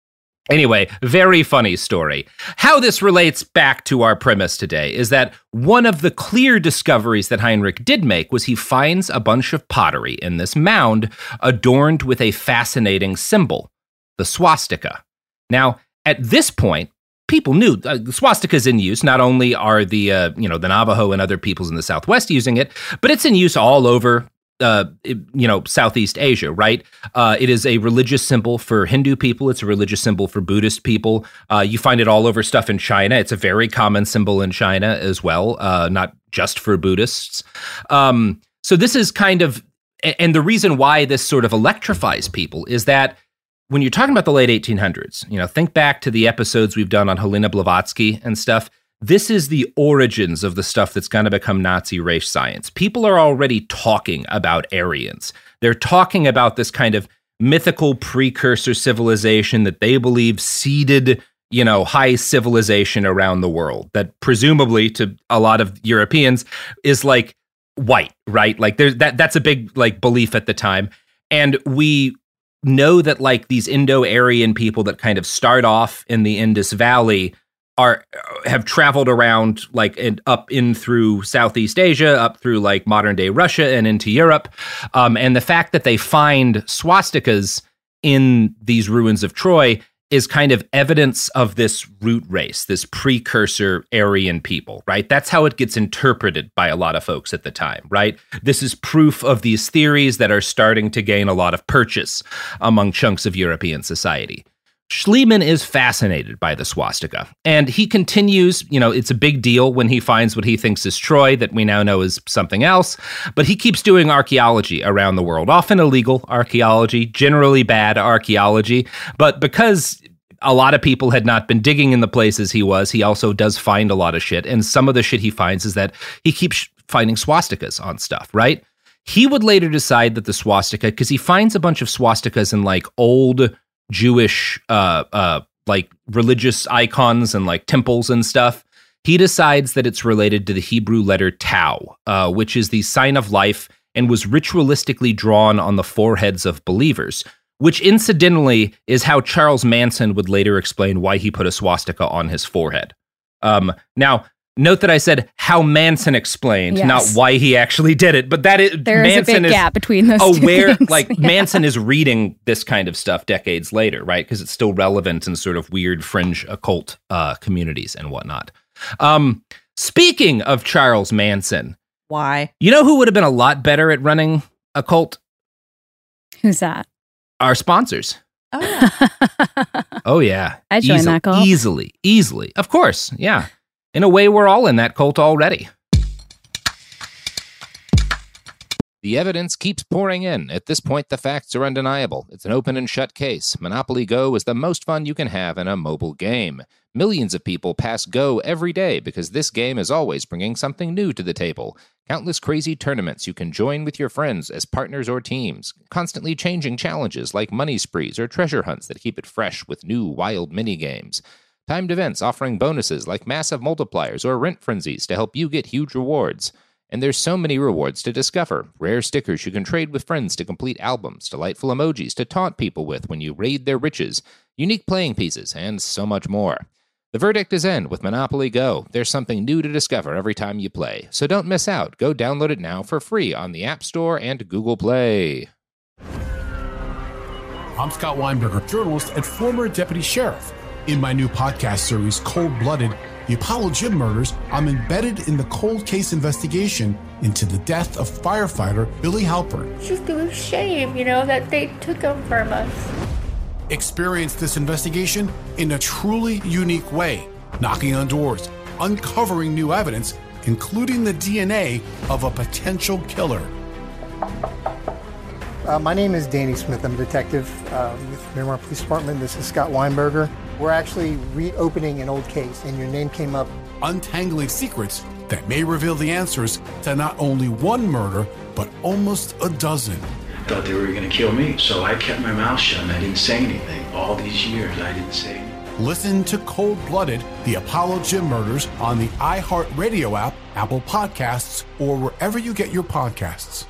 Anyway, very funny story. How this relates back to our premise today is that one of the clear discoveries that Heinrich did make was he finds a bunch of pottery in this mound adorned with a fascinating symbol, the swastika. Now, at this point, people knew uh, the swastika is in use. Not only are the uh, you know the Navajo and other peoples in the Southwest using it, but it's in use all over Uh, you know, Southeast Asia, right? Uh, it is a religious symbol for Hindu people. It's a religious symbol for Buddhist people. Uh, you find it all over stuff in China. It's a very common symbol in China as well, uh, not just for Buddhists. Um, so this is kind of, and the reason why this sort of electrifies people is that when you're talking about the late eighteen hundreds, you know, think back to the episodes we've done on Helena Blavatsky and stuff. This is the origins of the stuff that's going to become Nazi race science. People are already talking about Aryans. They're talking about this kind of mythical precursor civilization that they believe seeded, you know, high civilization around the world, that presumably to a lot of Europeans is like white, right? Like there's that that's a big like belief at the time. And we know that like these Indo-Aryan people that kind of start off in the Indus Valley are have traveled around like and up in through Southeast Asia, up through like modern day Russia and into Europe. Um, and the fact that they find swastikas in these ruins of Troy is kind of evidence of this root race, this precursor Aryan people, right? That's how it gets interpreted by a lot of folks at the time, right? This is proof of these theories that are starting to gain a lot of purchase among chunks of European society. Schliemann is fascinated by the swastika, and he continues, you know, it's a big deal when he finds what he thinks is Troy that we now know is something else, but he keeps doing archaeology around the world, often illegal archaeology, generally bad archaeology, but because a lot of people had not been digging in the places he was, he also does find a lot of shit, and some of the shit he finds is that he keeps finding swastikas on stuff, right? He would later decide that the swastika, because he finds a bunch of swastikas in like old Jewish, uh, uh, like religious icons and like temples and stuff. He decides that it's related to the Hebrew letter Tau, uh, which is the sign of life and was ritualistically drawn on the foreheads of believers, which incidentally is how Charles Manson would later explain why he put a swastika on his forehead. Um, now, note that I said how Manson explained, yes. not why he actually did it. But that is there Manson is a big is gap between those aware, two things. like yeah. Manson is reading this kind of stuff decades later, right? Because it's still relevant in sort of weird fringe occult uh, communities and whatnot. Um, speaking of Charles Manson, why? You know who would have been a lot better at running a cult? Who's that? Our sponsors. Oh yeah. oh yeah. I joined easily, that cult. Easily, easily. Of course, yeah. In a way, we're all in that cult already. The evidence keeps pouring in. At this point, the facts are undeniable. It's an open and shut case. Monopoly Go is the most fun you can have in a mobile game. Millions of people pass Go every day because this game is always bringing something new to the table. Countless crazy tournaments you can join with your friends as partners or teams. Constantly changing challenges like money sprees or treasure hunts that keep it fresh with new wild mini-games. Timed events offering bonuses like massive multipliers or rent frenzies to help you get huge rewards. And there's so many rewards to discover. Rare stickers you can trade with friends to complete albums, delightful emojis to taunt people with when you raid their riches, unique playing pieces, and so much more. The verdict is in with Monopoly Go. There's something new to discover every time you play. So don't miss out. Go download it now for free on the App Store and Google Play. I'm Scott Weinberger, journalist and former deputy sheriff. In my new podcast series, Cold Blooded, The Apollo Gym Murders, I'm embedded in the cold case investigation into the death of firefighter Billy Halpern. It's just a shame, you know, that they took him from us. Experience this investigation in a truly unique way, knocking on doors, uncovering new evidence, including the D N A of a potential killer. Uh, my name is Danny Smith. I'm a detective uh, with Miramar Police Department. This is Scott Weinberger. We're actually reopening an old case, and your name came up. Untangling secrets that may reveal the answers to not only one murder, but almost a dozen. I thought they were going to kill me, so I kept my mouth shut and I didn't say anything. All these years, I didn't say anything. Listen to Cold Blooded, The Apollo Gym Murders on the iHeartRadio app, Apple Podcasts, or wherever you get your podcasts.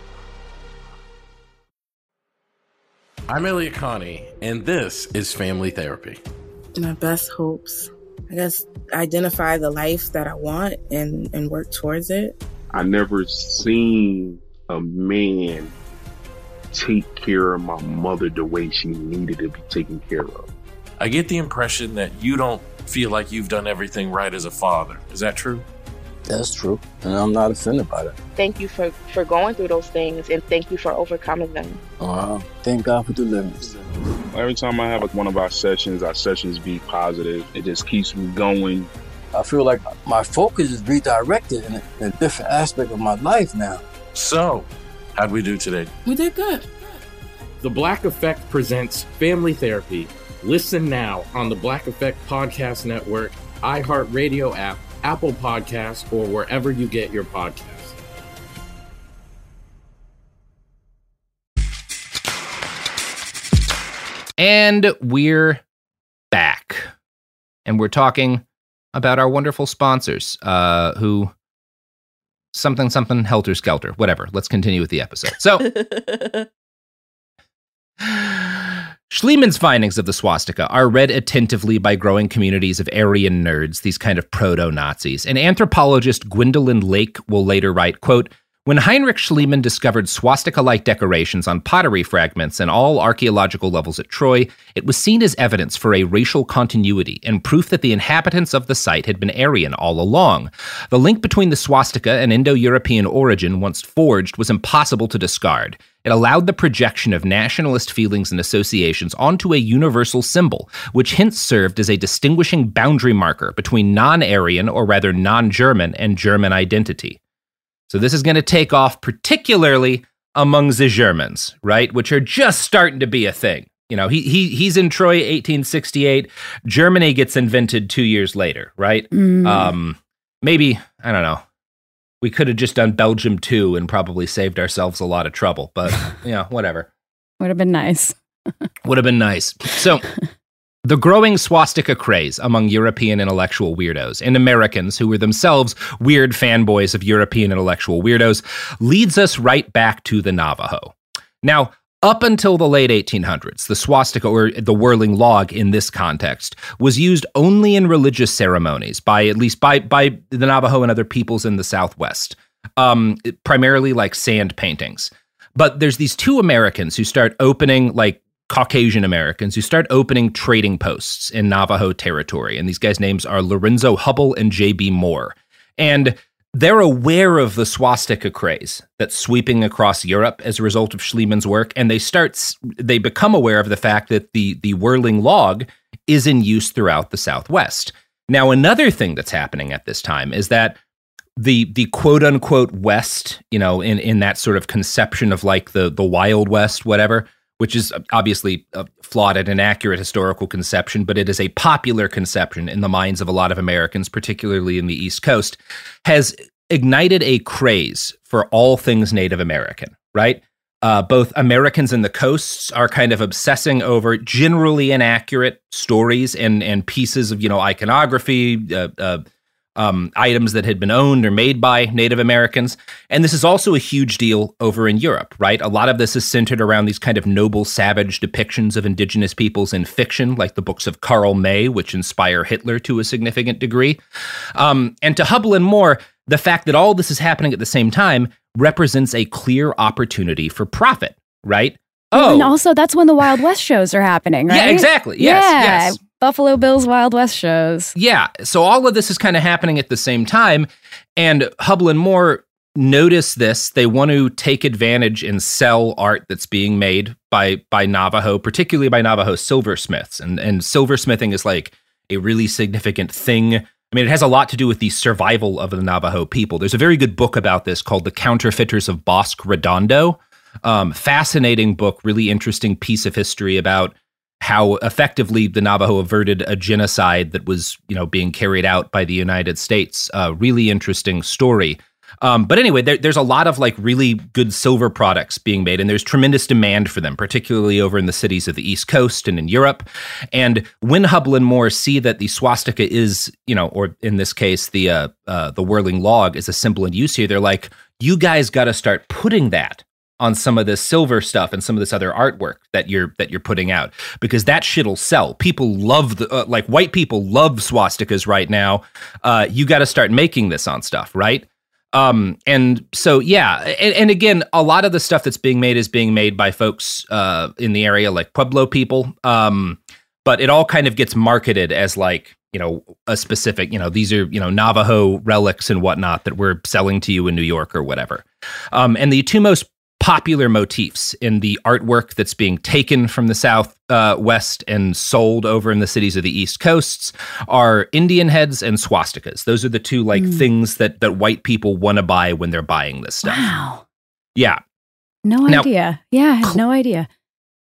I'm Elliot Connie, and this is Family Therapy. My best hopes, I guess, identify the life that I want and, and work towards it. I never seen a man take care of my mother the way she needed to be taken care of. I get the impression that you don't feel like you've done everything right as a father. Is that true? That's true, and I'm not offended by that. Thank you for, for going through those things, and thank you for overcoming them. Wow. Thank God for deliverance. Every time I have like one of our sessions, our sessions be positive. It just keeps me going. I feel like my focus is redirected in a, in a different aspect of my life now. So, how'd we do today? We did good. The Black Effect presents Family Therapy. Listen now on the Black Effect Podcast Network, iHeartRadio app, Apple Podcasts, or wherever you get your podcasts. And we're back. And we're talking about our wonderful sponsors, uh, who something, something, helter skelter, whatever. Let's continue with the episode. So, Schliemann's findings of the swastika are read attentively by growing communities of Aryan nerds, these kind of proto-Nazis. And anthropologist Gwendolyn Lake will later write, quote, when Heinrich Schliemann discovered swastika-like decorations on pottery fragments and all archaeological levels at Troy, it was seen as evidence for a racial continuity and proof that the inhabitants of the site had been Aryan all along. The link between the swastika and Indo-European origin, once forged, was impossible to discard. It allowed the projection of nationalist feelings and associations onto a universal symbol, which hence served as a distinguishing boundary marker between non-Aryan, or rather non-German, and German identity. So this is going to take off particularly among the Germans, right? Which are just starting to be a thing. You know, he he he's in Troy, eighteen sixty-eight. Germany gets invented two years later, right? Mm. Um, maybe, I don't know. We could have just done Belgium too and probably saved ourselves a lot of trouble. But, you know, whatever. Would have been nice. Would have been nice. So, the growing swastika craze among European intellectual weirdos and Americans who were themselves weird fanboys of European intellectual weirdos leads us right back to the Navajo. Now, up until the late eighteen hundreds, the swastika, or the whirling log in this context, was used only in religious ceremonies by at least by by the Navajo and other peoples in the Southwest, um, primarily like sand paintings. But there's these two Americans who start opening, like Caucasian Americans, who start opening trading posts in Navajo territory. And these guys' names are Lorenzo Hubble and J B Moore. And they're aware of the swastika craze that's sweeping across Europe as a result of Schliemann's work, and they start they become aware of the fact that the the whirling log is in use throughout the Southwest. Now, another thing that's happening at this time is that the the quote unquote West, you know, in in that sort of conception of like the the Wild West, whatever, which is obviously a flawed and inaccurate historical conception, but it is a popular conception in the minds of a lot of Americans, particularly in the East Coast, has ignited a craze for all things Native American, right? Uh, both Americans in the coasts are kind of obsessing over generally inaccurate stories and, and pieces of, you know, iconography, uh, uh, Um, items that had been owned or made by Native Americans. And this is also a huge deal over in Europe, right? A lot of this is centered around these kind of noble, savage depictions of indigenous peoples in fiction, like the books of Karl May, which inspire Hitler to a significant degree. Um, and to Hubble and Moore, the fact that all this is happening at the same time represents a clear opportunity for profit, right? Oh, and also that's when the Wild West shows are happening, right? Yeah, exactly. Yes, yeah. yes. Buffalo Bill's Wild West shows. Yeah. So all of this is kind of happening at the same time. And Hubble and Moore notice this. They want to take advantage and sell art that's being made by by Navajo, particularly by Navajo silversmiths. And, and silversmithing is like a really significant thing. I mean, it has a lot to do with the survival of the Navajo people. There's a very good book about this called The Counterfeiters of Bosque Redondo. Um, fascinating book, really interesting piece of history about how effectively the Navajo averted a genocide that was, you know, being carried out by the United States. Uh, really interesting story. Um, but anyway, there, there's a lot of like really good silver products being made, and there's tremendous demand for them, particularly over in the cities of the East Coast and in Europe. And when Hubble and Moore see that the swastika is, you know, or in this case, the uh, uh, the whirling log is a symbol in use here, they're like, you guys got to start putting that on some of this silver stuff and some of this other artwork that you're that you're putting out, because that shit'll sell. People love the uh, like white people love swastikas right now. Uh, you got to start making this on stuff, right? Um, and so yeah, and, and again, a lot of the stuff that's being made is being made by folks uh, in the area, like Pueblo people. Um, but it all kind of gets marketed as like, you know, a specific, you know, these are, you know, Navajo relics and whatnot that we're selling to you in New York or whatever. Um, and the two most popular motifs in the artwork that's being taken from the South uh, West and sold over in the cities of the East Coasts are Indian heads and swastikas. Those are the two like mm. things that that white people want to buy when they're buying this stuff. Wow. Yeah. No now, idea. Yeah, I had Cl- no idea.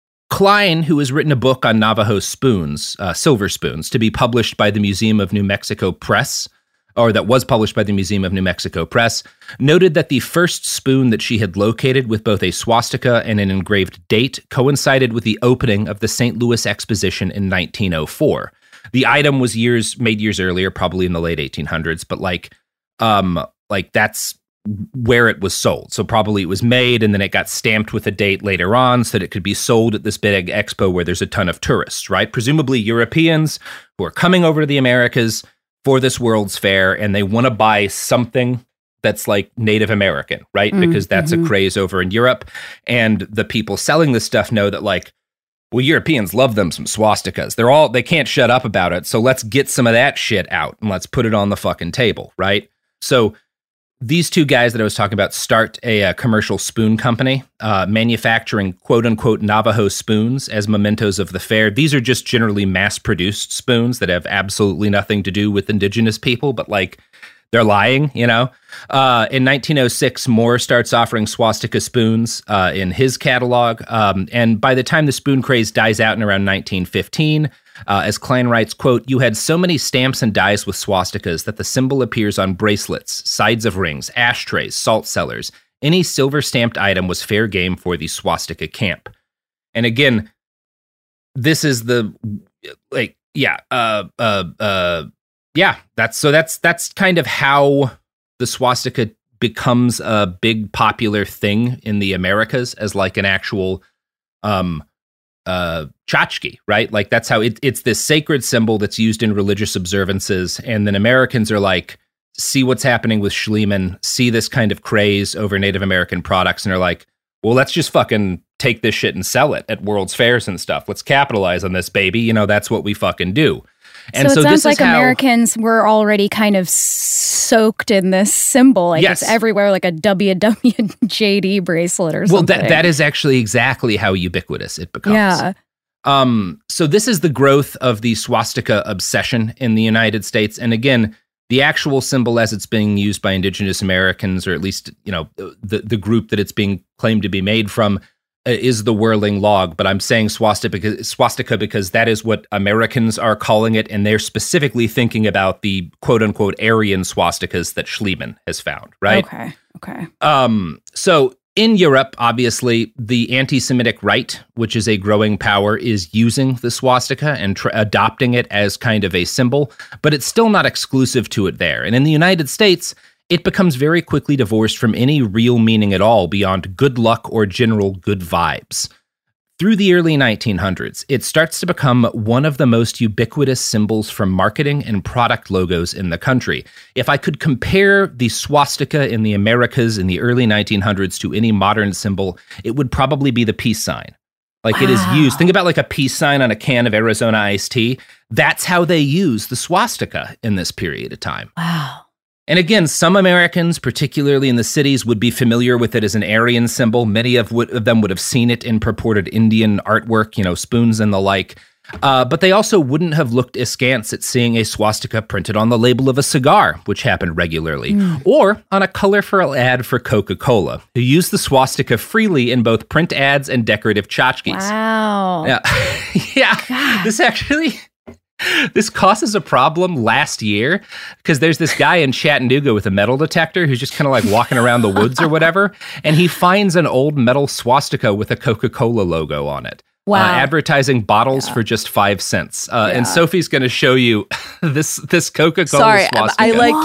Klein, who has written a book on Navajo spoons, uh, silver spoons, to be published by the Museum of New Mexico Press, or that was published by the Museum of New Mexico Press, noted that the first spoon that she had located with both a swastika and an engraved date coincided with the opening of the Saint Louis Exposition in nineteen oh four. The item was years made years earlier, probably in the late eighteen hundreds, but like, um, like that's where it was sold. So probably it was made and then it got stamped with a date later on so that it could be sold at this big expo where there's a ton of tourists, right? Presumably Europeans who are coming over to the Americas for this World's Fair, and they want to buy something that's like Native American, right? Mm-hmm. Because that's a craze over in Europe. And the people selling this stuff know that, like, well, Europeans love them some swastikas. They're all, they can't shut up about it. So let's get some of that shit out and let's put it on the fucking table, right? So these two guys that I was talking about start a, a commercial spoon company, uh, manufacturing quote unquote Navajo spoons as mementos of the fair. These are just generally mass produced spoons that have absolutely nothing to do with indigenous people, but like they're lying, you know? Uh, in nineteen oh six, Moore starts offering swastika spoons uh, in his catalog. Um, and by the time the spoon craze dies out in around nineteen fifteen, Uh, as Klein writes, quote, "You had so many stamps and dies with swastikas that the symbol appears on bracelets, sides of rings, ashtrays, salt cellars. Any silver stamped item was fair game for the swastika camp." And again, this is the, like, yeah, uh, uh, uh, yeah, that's, so that's, that's kind of how the swastika becomes a big popular thing in the Americas as like an actual, um, uh, tchotchke, right? Like that's how it, it's this sacred symbol that's used in religious observances. And then Americans are like, see what's happening with Schliemann, see this kind of craze over Native American products. And are like, well, let's just fucking take this shit and sell it at World's Fairs and stuff. Let's capitalize on this, baby. You know, that's what we fucking do. And so it so sounds this like is how, Americans were already kind of soaked in this symbol. Like Yes. it's everywhere, like a W W J D bracelet or well, something. that that is actually exactly how ubiquitous it becomes. Yeah. Um, so this is the growth of the swastika obsession in the United States. And again, the actual symbol as it's being used by indigenous Americans, or at least, you know, the, the group that it's being claimed to be made from, uh, is the whirling log. But I'm saying swastika because, swastika because that is what Americans are calling it. And they're specifically thinking about the quote unquote Aryan swastikas that Schliemann has found, right? Okay. Okay. Um, so in Europe, obviously, the anti-Semitic right, which is a growing power, is using the swastika and tr- adopting it as kind of a symbol, but it's still not exclusive to it there. And in the United States, it becomes very quickly divorced from any real meaning at all beyond good luck or general good vibes. Through the early nineteen hundreds, it starts to become one of the most ubiquitous symbols for marketing and product logos in the country. If I could compare the swastika in the Americas in the early nineteen hundreds to any modern symbol, it would probably be the peace sign. Like wow. It is used. Think about like a peace sign on a can of Arizona iced tea. That's how they use the swastika in this period of time. Wow. And again, some Americans, particularly in the cities, would be familiar with it as an Aryan symbol. Many of, would, of them would have seen it in purported Indian artwork, you know, spoons and the like. Uh, but they also wouldn't have looked askance at seeing a swastika printed on the label of a cigar, which happened regularly, mm. or on a colorful ad for Coca-Cola, who used the swastika freely in both print ads and decorative tchotchkes. Wow. Yeah, yeah. God. This actually... This causes a problem last year because there's this guy in Chattanooga with a metal detector who's just kind of like walking around the woods or whatever, and he finds an old metal swastika with a Coca-Cola logo on it. Wow. Uh, advertising bottles yeah. for just five cents. Uh, yeah. And Sophie's going to show you this this Coca-Cola Sorry, swastika. I like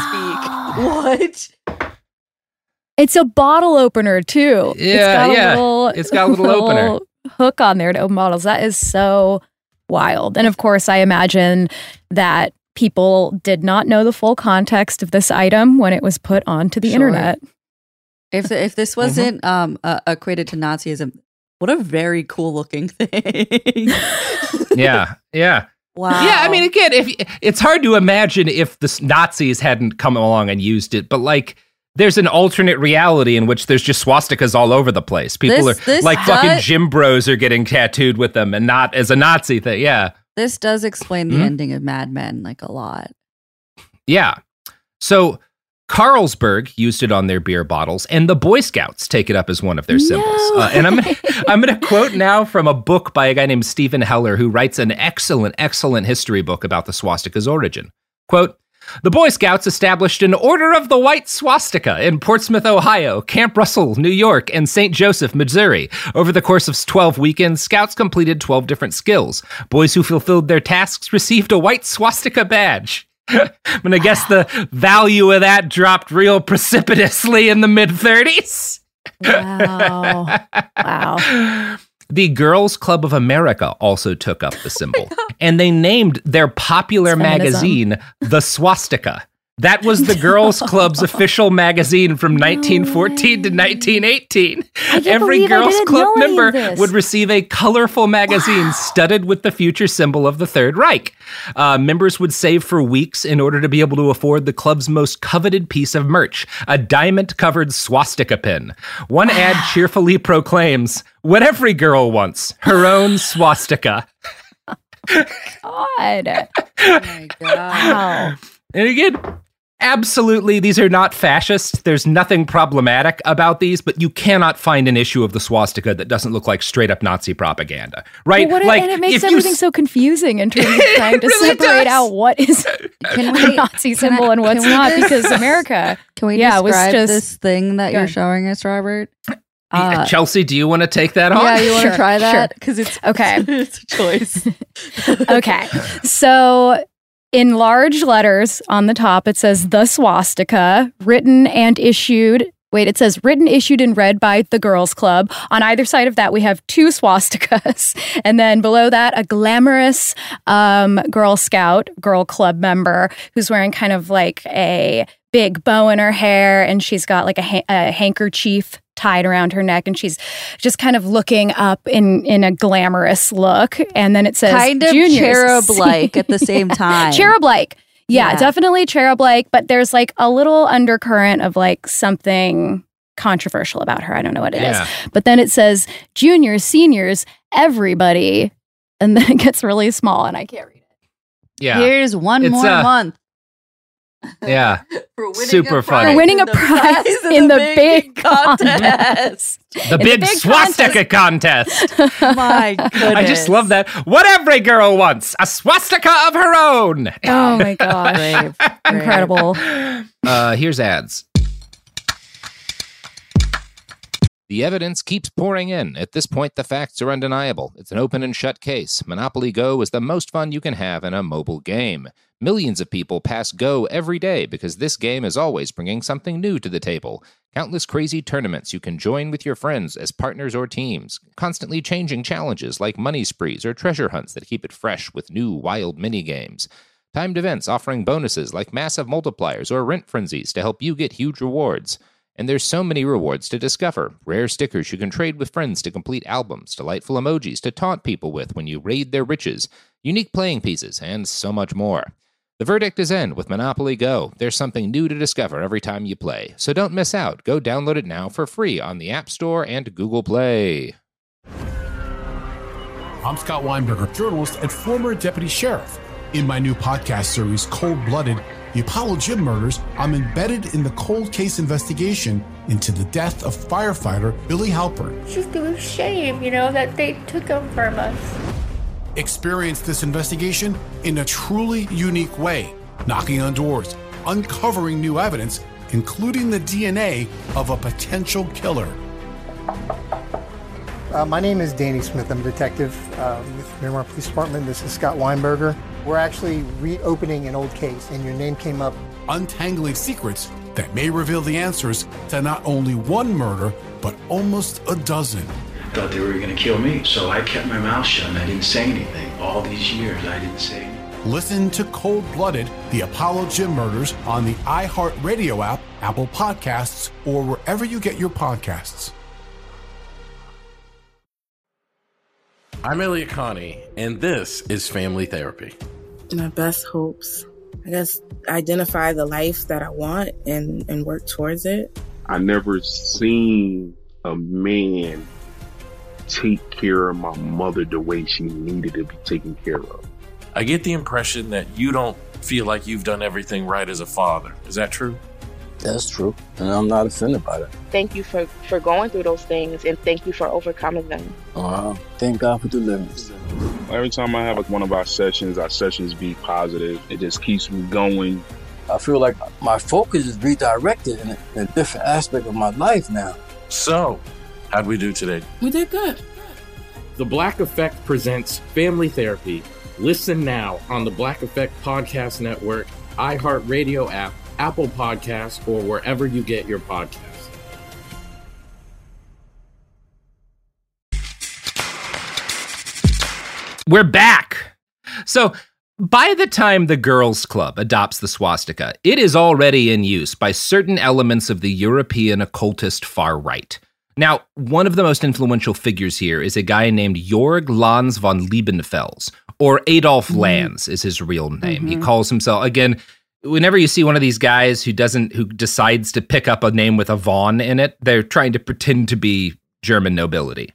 wow. can't speak. What? It's a bottle opener too. Yeah, it's got yeah. A little, it's got a little, little opener. Hook on there to open bottles. That is so wild. And of course, I imagine that people did not know the full context of this item when it was put onto the Sure. internet. If if this wasn't mm-hmm. um, uh, equated to Nazism, what a very cool looking thing. yeah, yeah. Wow. Yeah, I mean, again, if it's hard to imagine if the Nazis hadn't come along and used it, but like, there's an alternate reality in which there's just swastikas all over the place. People This- are this like fucking does- gym bros are getting tattooed with them, and not as a Nazi thing. Yeah, This does explain the Mhm. ending of Mad Men like a lot. yeah. So Carlsberg used it on their beer bottles, and the Boy Scouts take it up as one of their symbols. No. Uh, and I'm gonna, I'm going to quote now from a book by a guy named Stephen Heller, who writes an excellent, excellent history book about the swastika's origin. Quote, "The Boy Scouts established an Order of the White Swastika in Portsmouth, Ohio, Camp Russell, New York, and Saint Joseph, Missouri. Over the course of twelve weekends, Scouts completed twelve different skills. Boys who fulfilled their tasks received a white swastika badge. I'm going to guess the value of that dropped real precipitously in the mid-thirties. Wow. Wow. The Girls Club of America also took up the symbol, and they named their popular magazine The Swastika. That was the Girls Club's official magazine from nineteen fourteen to nineteen eighteen. Every Girls Club member would receive a colorful magazine wow. studded with the future symbol of the Third Reich. Uh, members would save for weeks in order to be able to afford the club's most coveted piece of merch, a diamond-covered swastika pin. One wow. ad cheerfully proclaims, "What every girl wants, her own swastika." God. Oh my God. Wow. And again, absolutely, these are not fascist. There's nothing problematic about these, but you cannot find an issue of the swastika that doesn't look like straight up Nazi propaganda, right? Well, what like, and it makes if everything you... so confusing in terms of trying to really separate does. out what is can we, a Nazi symbol I, and what's not, just, because America. Can we yeah, describe was just, this thing that you're showing us, Robert? Uh, Chelsea, do you want to take that on? Yeah, you want sure, to try that? Because sure. it's okay. It's a choice. Okay, so. In large letters on the top, it says The Swastika, written and issued. Wait, it says written, issued, and read by the Girls Club. On either side of that, we have two swastikas. And then below that, a glamorous um, Girl Scout, Girl Club member who's wearing kind of like a big bow in her hair. And she's got like a, ha- a handkerchief tied around her neck, and she's just kind of looking up in, in a glamorous look. And then it says kind of cherub-like at the same yeah. time. Cherub-like. Yeah, yeah, definitely cherub-like, but there's like a little undercurrent of like something controversial about her. I don't know what it yeah. is. But then it says juniors, seniors, everybody. And then it gets really small and I can't read it. Yeah. Here's one it's, more uh, month. Yeah. For winning super a funny. For winning a prize in, in the, the big, big contest. The big, the big swastika contest. contest. My goodness. I just love that. What every girl wants, a swastika of her own. Oh my gosh. Brave. Brave. Incredible. Uh, here's ads. The evidence keeps pouring in. At this point, the facts are undeniable. It's an open and shut case. Monopoly Go is the most fun you can have in a mobile game. Millions of people pass Go every day because this game is always bringing something new to the table. Countless crazy tournaments you can join with your friends as partners or teams. Constantly changing challenges like money sprees or treasure hunts that keep it fresh with new wild mini-games. Timed events offering bonuses like massive multipliers or rent frenzies to help you get huge rewards. And there's so many rewards to discover. Rare stickers you can trade with friends to complete albums, delightful emojis to taunt people with when you raid their riches, unique playing pieces, and so much more. The verdict is in with Monopoly Go. There's something new to discover every time you play. So don't miss out. Go download it now for free on the App Store and Google Play. I'm Scott Weinberger, journalist and former deputy sheriff. In my new podcast series, Cold Blooded, The Apollo Gym Murders, I'm embedded in the cold case investigation into the death of firefighter Billy Halpern. It's just a shame, you know, that they took him from us. Experience this investigation in a truly unique way, knocking on doors, uncovering new evidence, including the D N A of a potential killer. Uh, my name is Danny Smith. I'm a detective uh, with Miramar Police Department. This is Scott Weinberger. We're actually reopening an old case, and your name came up. Untangling secrets that may reveal the answers to not only one murder, but almost a dozen. I thought they were going to kill me, so I kept my mouth shut and I didn't say anything. All these years, I didn't say anything. Listen to Cold Blooded, The Apollo Gym Murders on the iHeartRadio app, Apple Podcasts, or wherever you get your podcasts. I'm Elliot Connie, and this is Family Therapy. My best hopes, I guess, identify the life that I want and, and work towards it. I never seen a man take care of my mother the way she needed to be taken care of. I get the impression that you don't feel like you've done everything right as a father. Is that true? That's true, and I'm not offended by that. Thank you for, for going through those things, and thank you for overcoming them. Uh, thank God for deliverance. Every time I have like one of our sessions, our sessions be positive. It just keeps me going. I feel like my focus is redirected in a, in a different aspect of my life now. So, how'd we do today? We did good. The Black Effect presents Family Therapy. Listen now on the Black Effect Podcast Network, iHeartRadio app, Apple Podcasts, or wherever you get your podcasts. We're back. So by the time the Girls Club adopts the swastika, it is already in use by certain elements of the European occultist far right. Now, one of the most influential figures here is a guy named Jorg Lanz von Liebenfels, or Adolf mm-hmm. Lanz is his real name. Mm-hmm. He calls himself, again, whenever you see one of these guys who doesn't, who decides to pick up a name with a von in it, they're trying to pretend to be German nobility.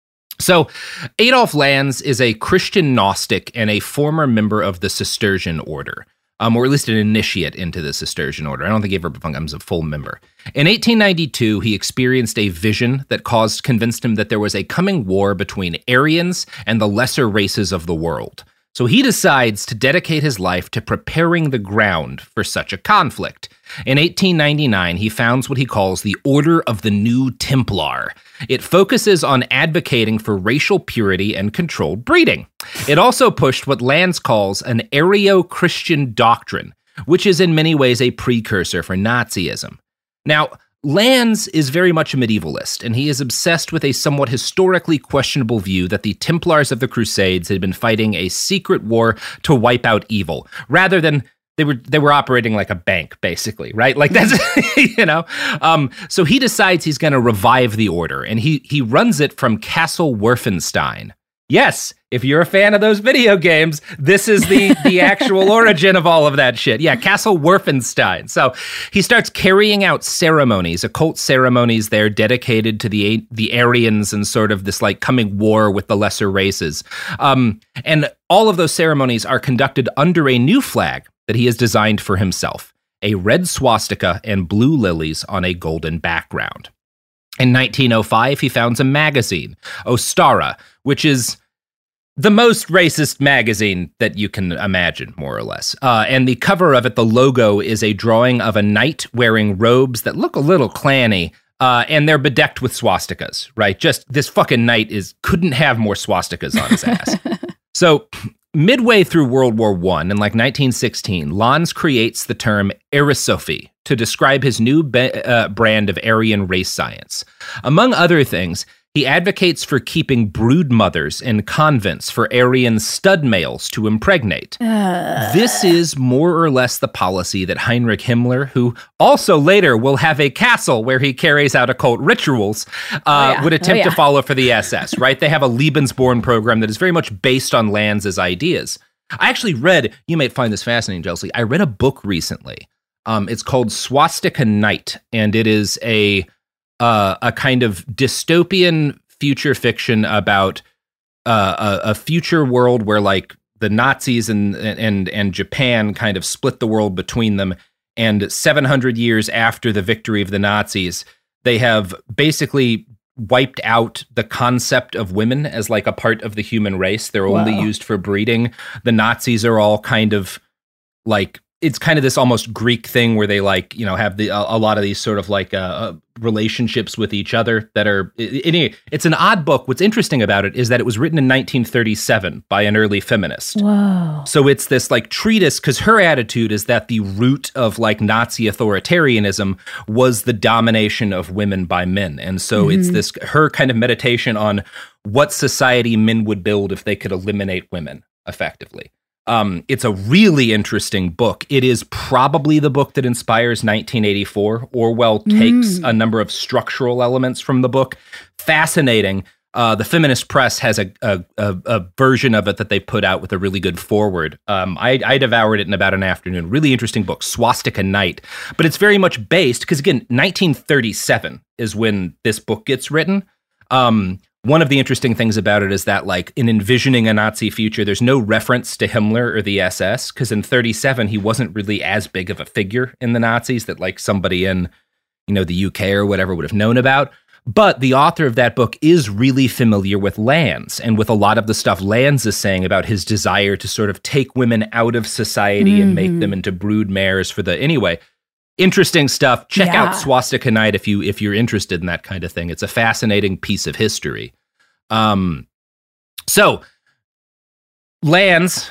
So Adolf Lanz is a Christian Gnostic and a former member of the Cistercian order, um, or at least an initiate into the Cistercian order. I don't think he ever becomes a full member. In eighteen ninety-two, he experienced a vision that caused convinced him that there was a coming war between Aryans and the lesser races of the world. So he decides to dedicate his life to preparing the ground for such a conflict. In eighteen ninety-nine, he founds what he calls the Order of the New Templar. It focuses on advocating for racial purity and controlled breeding. It also pushed what Lanz calls an Aryo-Christian doctrine, which is in many ways a precursor for Nazism. Now, Lanz is very much a medievalist, and he is obsessed with a somewhat historically questionable view that the Templars of the Crusades had been fighting a secret war to wipe out evil, rather than they were they were operating like a bank, basically, right? Like that's, you know? Um, so he decides he's going to revive the order, and he he runs it from Castle Wolfenstein. Yes, if you're a fan of those video games, this is the, the actual origin of all of that shit. Yeah, Castle Wolfenstein. So he starts carrying out ceremonies, occult ceremonies there dedicated to the the Aryans and sort of this like coming war with the lesser races. Um, and all of those ceremonies are conducted under a new flag that he has designed for himself, a red swastika and blue lilies on a golden background. In nineteen oh five, he founds a magazine, Ostara, which is the most racist magazine that you can imagine, more or less. Uh, and the cover of it, the logo, is a drawing of a knight wearing robes that look a little clanny, uh, and they're bedecked with swastikas, right? Just this fucking knight is couldn't have more swastikas on his ass. So midway through World War One, in like nineteen sixteen, Lanz creates the term Arisophy to describe his new be- uh, brand of Aryan race science. Among other things, he advocates for keeping brood mothers in convents for Aryan stud males to impregnate. Uh. This is more or less the policy that Heinrich Himmler, who also later will have a castle where he carries out occult rituals, uh, oh, yeah. would attempt oh, yeah. to follow for the S S, right? They have a Lebensborn program that is very much based on Lanz's ideas. I actually read, you might find this fascinating, Chelsea, I read a book recently. Um, it's called Swastika Night, and it is a Uh, a kind of dystopian future fiction about uh, a, a future world where like the Nazis and and and Japan kind of split the world between them, and seven hundred years after the victory of the Nazis, they have basically wiped out the concept of women as like a part of the human race. They're only wow. used for breeding. The Nazis are all kind of like, it's kind of this almost Greek thing where they like, you know, have the a, a lot of these sort of like uh, relationships with each other that are, it, it's an odd book. What's interesting about it is that it was written in nineteen thirty-seven by an early feminist. Wow. So it's this like treatise, because her attitude is that the root of like Nazi authoritarianism was the domination of women by men. And so mm-hmm. it's this, her kind of meditation on what society men would build if they could eliminate women effectively. Um, it's a really interesting book. It is probably the book that inspires nineteen eighty-four. Orwell takes mm. a number of structural elements from the book. Fascinating. Uh, the Feminist Press has a, a, a, a version of it that they put out with a really good foreword. Um, I, I devoured it in about an afternoon. Really interesting book, Swastika Night. But it's very much based, because again, nineteen thirty-seven is when this book gets written. Um, One of the interesting things about it is that, like, in envisioning a Nazi future, there's no reference to Himmler or the S S, because in thirty-seven, he wasn't really as big of a figure in the Nazis that, like, somebody in, you know, the U K or whatever would have known about. But the author of that book is really familiar with Lanz and with a lot of the stuff Lanz is saying about his desire to sort of take women out of society mm-hmm. and make them into brood mares for the... Anyway, interesting stuff. Check yeah. out Swastika Night if you if you're interested in that kind of thing. It's a fascinating piece of history. Um, so Lanz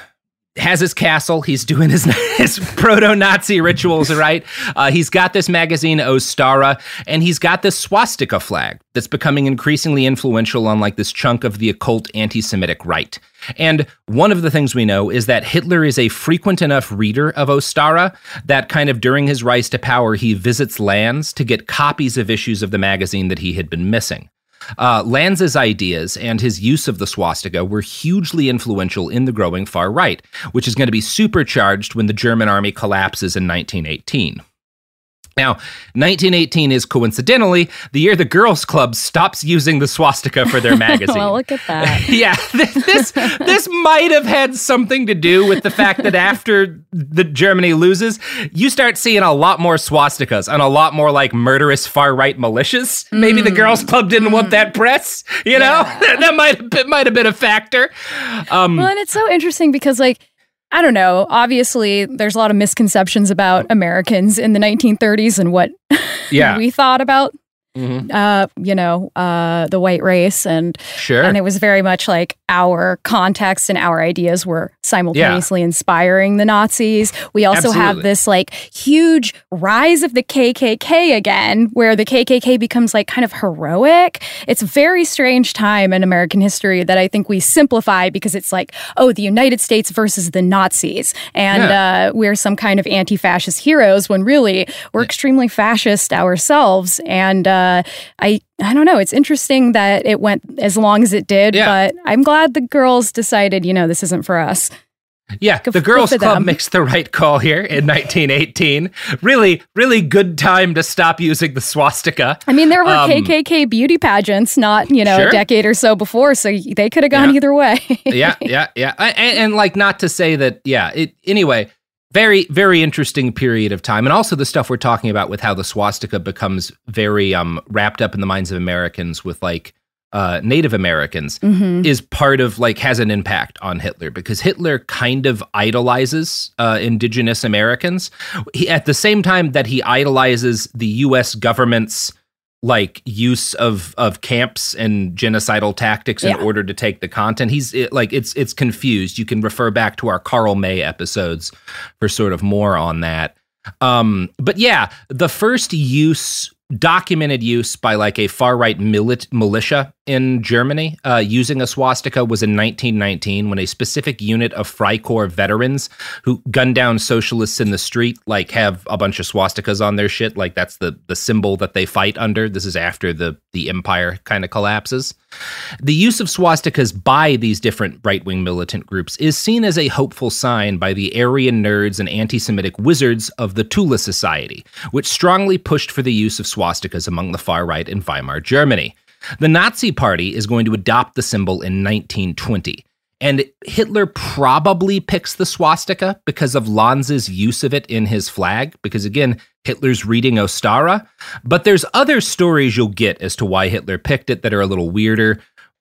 has his castle. He's doing his, his proto-Nazi rituals, right? Uh, he's got this magazine, Ostara, and he's got this swastika flag that's becoming increasingly influential on like this chunk of the occult anti-Semitic right. And one of the things we know is that Hitler is a frequent enough reader of Ostara that kind of during his rise to power, he visits Lanz to get copies of issues of the magazine that he had been missing. Uh, Lanz's ideas and his use of the swastika were hugely influential in the growing far right, which is going to be supercharged when the German army collapses in nineteen eighteen. Now, nineteen eighteen is coincidentally the year the Girls Club stops using the swastika for their magazine. Well, look at that. Yeah, this this might have had something to do with the fact that after the Germany loses, you start seeing a lot more swastikas and a lot more like murderous far-right militias. Mm. Maybe the Girls Club didn't mm. want that press, you know? Yeah. that might have been, might have been a factor. Um, well, and it's so interesting because like, I don't know. Obviously, there's a lot of misconceptions about Americans in the nineteen thirties and what yeah. we thought about, mm-hmm. uh, you know, uh, the white race. And, sure. and it was very much like our context and our ideas were simultaneously yeah. inspiring the Nazis. We also Absolutely. have this like huge rise of the K K K again, where the K K K becomes like kind of heroic. It's a very strange time in American history that I think we simplify because it's like, oh, the United States versus the Nazis. And yeah. uh, we're some kind of anti-fascist heroes when really we're yeah. extremely fascist ourselves. And uh, I I don't know. It's interesting that it went as long as it did, yeah. but I'm glad the girls decided, you know, this isn't for us. Yeah, Go, the Girls Club them. makes the right call here in nineteen eighteen. Really, really good time to stop using the swastika. I mean, there were um, K K K beauty pageants not, you know, sure. a decade or so before, so they could have gone yeah. either way. yeah, yeah, yeah. And, and like, not to say that, yeah, it anyway, very, very interesting period of time. And also the stuff we're talking about with how the swastika becomes very um, wrapped up in the minds of Americans with like, Uh, Native Americans mm-hmm. is part of like has an impact on Hitler because Hitler kind of idolizes uh, indigenous Americans he, at the same time that he idolizes the U S government's like use of of camps and genocidal tactics in yeah. order to take the continent. He's it, like it's it's confused. You can refer back to our Karl May episodes for sort of more on that. Um, but yeah, the first use. Documented use by like a far-right milit- militia in Germany uh, using a swastika was in nineteen nineteen when a specific unit of Freikorps veterans who gunned down socialists in the street like have a bunch of swastikas on their shit. Like that's the the symbol that they fight under. This is after the, the empire kind of collapses. The use of swastikas by these different right-wing militant groups is seen as a hopeful sign by the Aryan nerds and anti-Semitic wizards of the Tula Society, which strongly pushed for the use of swastikas among the far right in Weimar Germany. The Nazi Party is going to adopt the symbol in nineteen twenty, and Hitler probably picks the swastika because of Lanz's use of it in his flag, because again, Hitler's reading Ostara, but there's other stories you'll get as to why Hitler picked it that are a little weirder.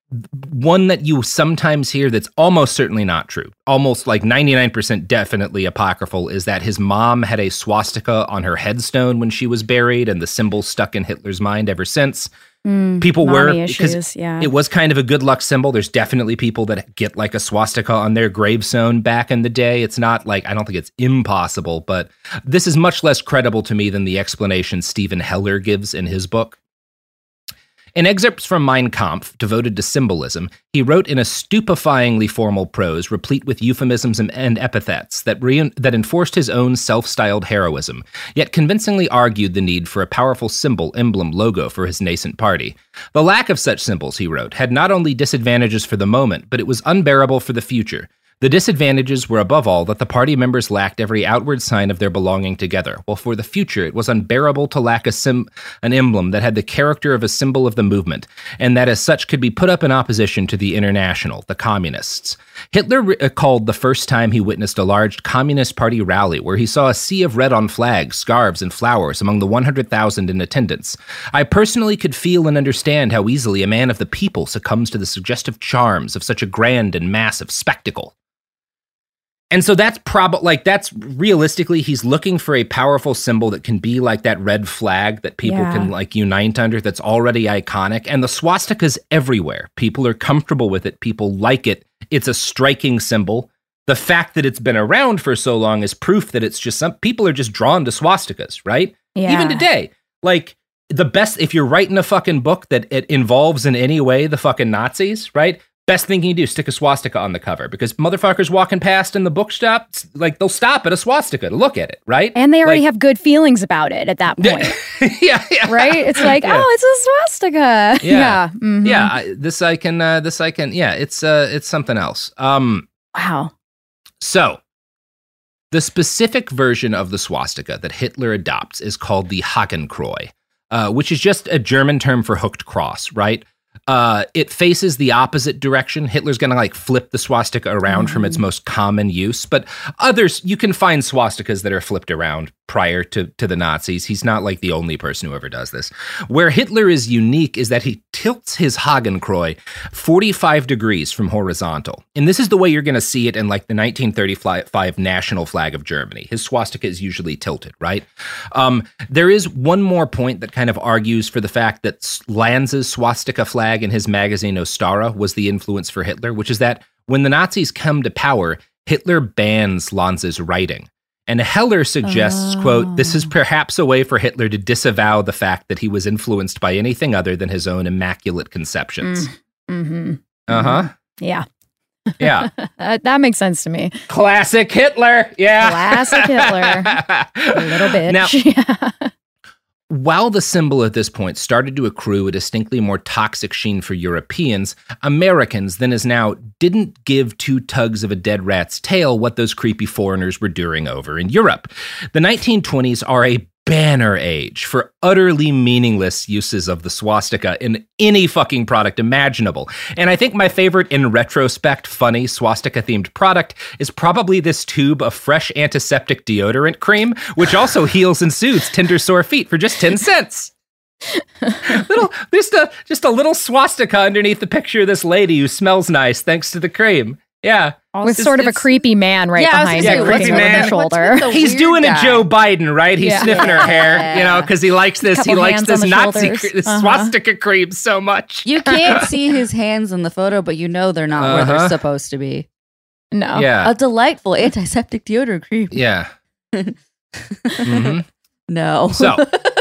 One that you sometimes hear that's almost certainly not true, almost like ninety-nine percent definitely apocryphal, is that his mom had a swastika on her headstone when she was buried, and the symbol stuck in Hitler's mind ever since. Mm, people were, because issues, yeah. it was kind of a good luck symbol. There's definitely people that get like a swastika on their gravestone back in the day. It's not like, I don't think it's impossible, but this is much less credible to me than the explanation Stephen Heller gives in his book. In excerpts from Mein Kampf, devoted to symbolism, he wrote in a stupefyingly formal prose, replete with euphemisms and epithets that re- that enforced his own self-styled heroism, yet convincingly argued the need for a powerful symbol, emblem, logo for his nascent party. The lack of such symbols, he wrote, had not only disadvantages for the moment, but it was unbearable for the future. The disadvantages were above all that the party members lacked every outward sign of their belonging together, while for the future it was unbearable to lack a sim- an emblem that had the character of a symbol of the movement, and that as such could be put up in opposition to the International, the Communists. Hitler recalled the first time he witnessed a large Communist Party rally where he saw a sea of red on flags, scarves, and flowers among the one hundred thousand in attendance. I personally could feel and understand how easily a man of the people succumbs to the suggestive charms of such a grand and massive spectacle. And so that's probably, like, that's realistically, he's looking for a powerful symbol that can be like that red flag that people yeah. can, like, unite under, that's already iconic. And the swastika's everywhere. People are comfortable with it. People like it. It's a striking symbol. the fact that it's been around for so long is proof that it's just some people are just drawn to swastikas, right? Yeah. Even today, like the best, if you're writing a fucking book that it involves in any way the fucking Nazis, right? Best thing you can do, stick a swastika on the cover because motherfuckers walking past in the bookshop, like they'll stop at a swastika to look at it, right? And they already like, have good feelings about it at that point. yeah, yeah. Right? It's like, Yeah. oh, it's a swastika. Yeah. Yeah. mhm. Yeah, I, this I can, uh, this I can, yeah, it's, uh, it's something else. Um, Wow. So, the specific version of the swastika that Hitler adopts is called the Hakenkreuz, uh, which is just a German term for hooked cross, right? Uh, it faces the opposite direction. Hitler's going to like flip the swastika around mm. from its most common use, but others, you can find swastikas that are flipped around prior to, to the Nazis. He's not like the only person who ever does this. Where Hitler is unique is that he tilts his Hakenkreuz forty-five degrees from horizontal. And this is the way you're going to see it in like the nineteen thirty-five national flag of Germany. His swastika is usually tilted, right? Um, there is one more point that kind of argues for the fact that Lanz's swastika flag in his magazine Ostara was the influence for Hitler, which is that when the Nazis come to power, Hitler bans Lanz's writing. And Heller suggests, oh. quote, this is perhaps a way for Hitler to disavow the fact that he was influenced by anything other than his own immaculate conceptions. Mm. Mm-hmm. Uh-huh. Yeah. Yeah. that, that makes sense to me. Classic Hitler. Yeah. Classic Hitler. A little bit. Now, yeah. While the symbol at this point started to accrue a distinctly more toxic sheen for Europeans, Americans then as now didn't give two tugs of a dead rat's tail what those creepy foreigners were doing over in Europe. The nineteen twenties are a banner age for utterly meaningless uses of the swastika in any fucking product imaginable. And I think my favorite in retrospect funny swastika-themed product is probably this tube of fresh antiseptic deodorant cream, which also heals and soothes tender sore feet for just ten cents. little, just a just a little swastika underneath the picture of this lady who smells nice thanks to the cream. Yeah. With It's- sort of a it's- creepy man right Yeah, I was behind gonna her, say, looking creepy over man. the shoulder. What's with the He's weird doing guy? a Joe Biden, right? He's Yeah. sniffing her hair, you know, because he likes this. He Couple likes hands this on the Nazi shoulders. cre- this Uh-huh. swastika cream so much. You can't see his hands in the photo, but you know they're not where Uh-huh. they're supposed to be. No. Yeah. A delightful antiseptic deodorant cream. Yeah. Mhm. No. So,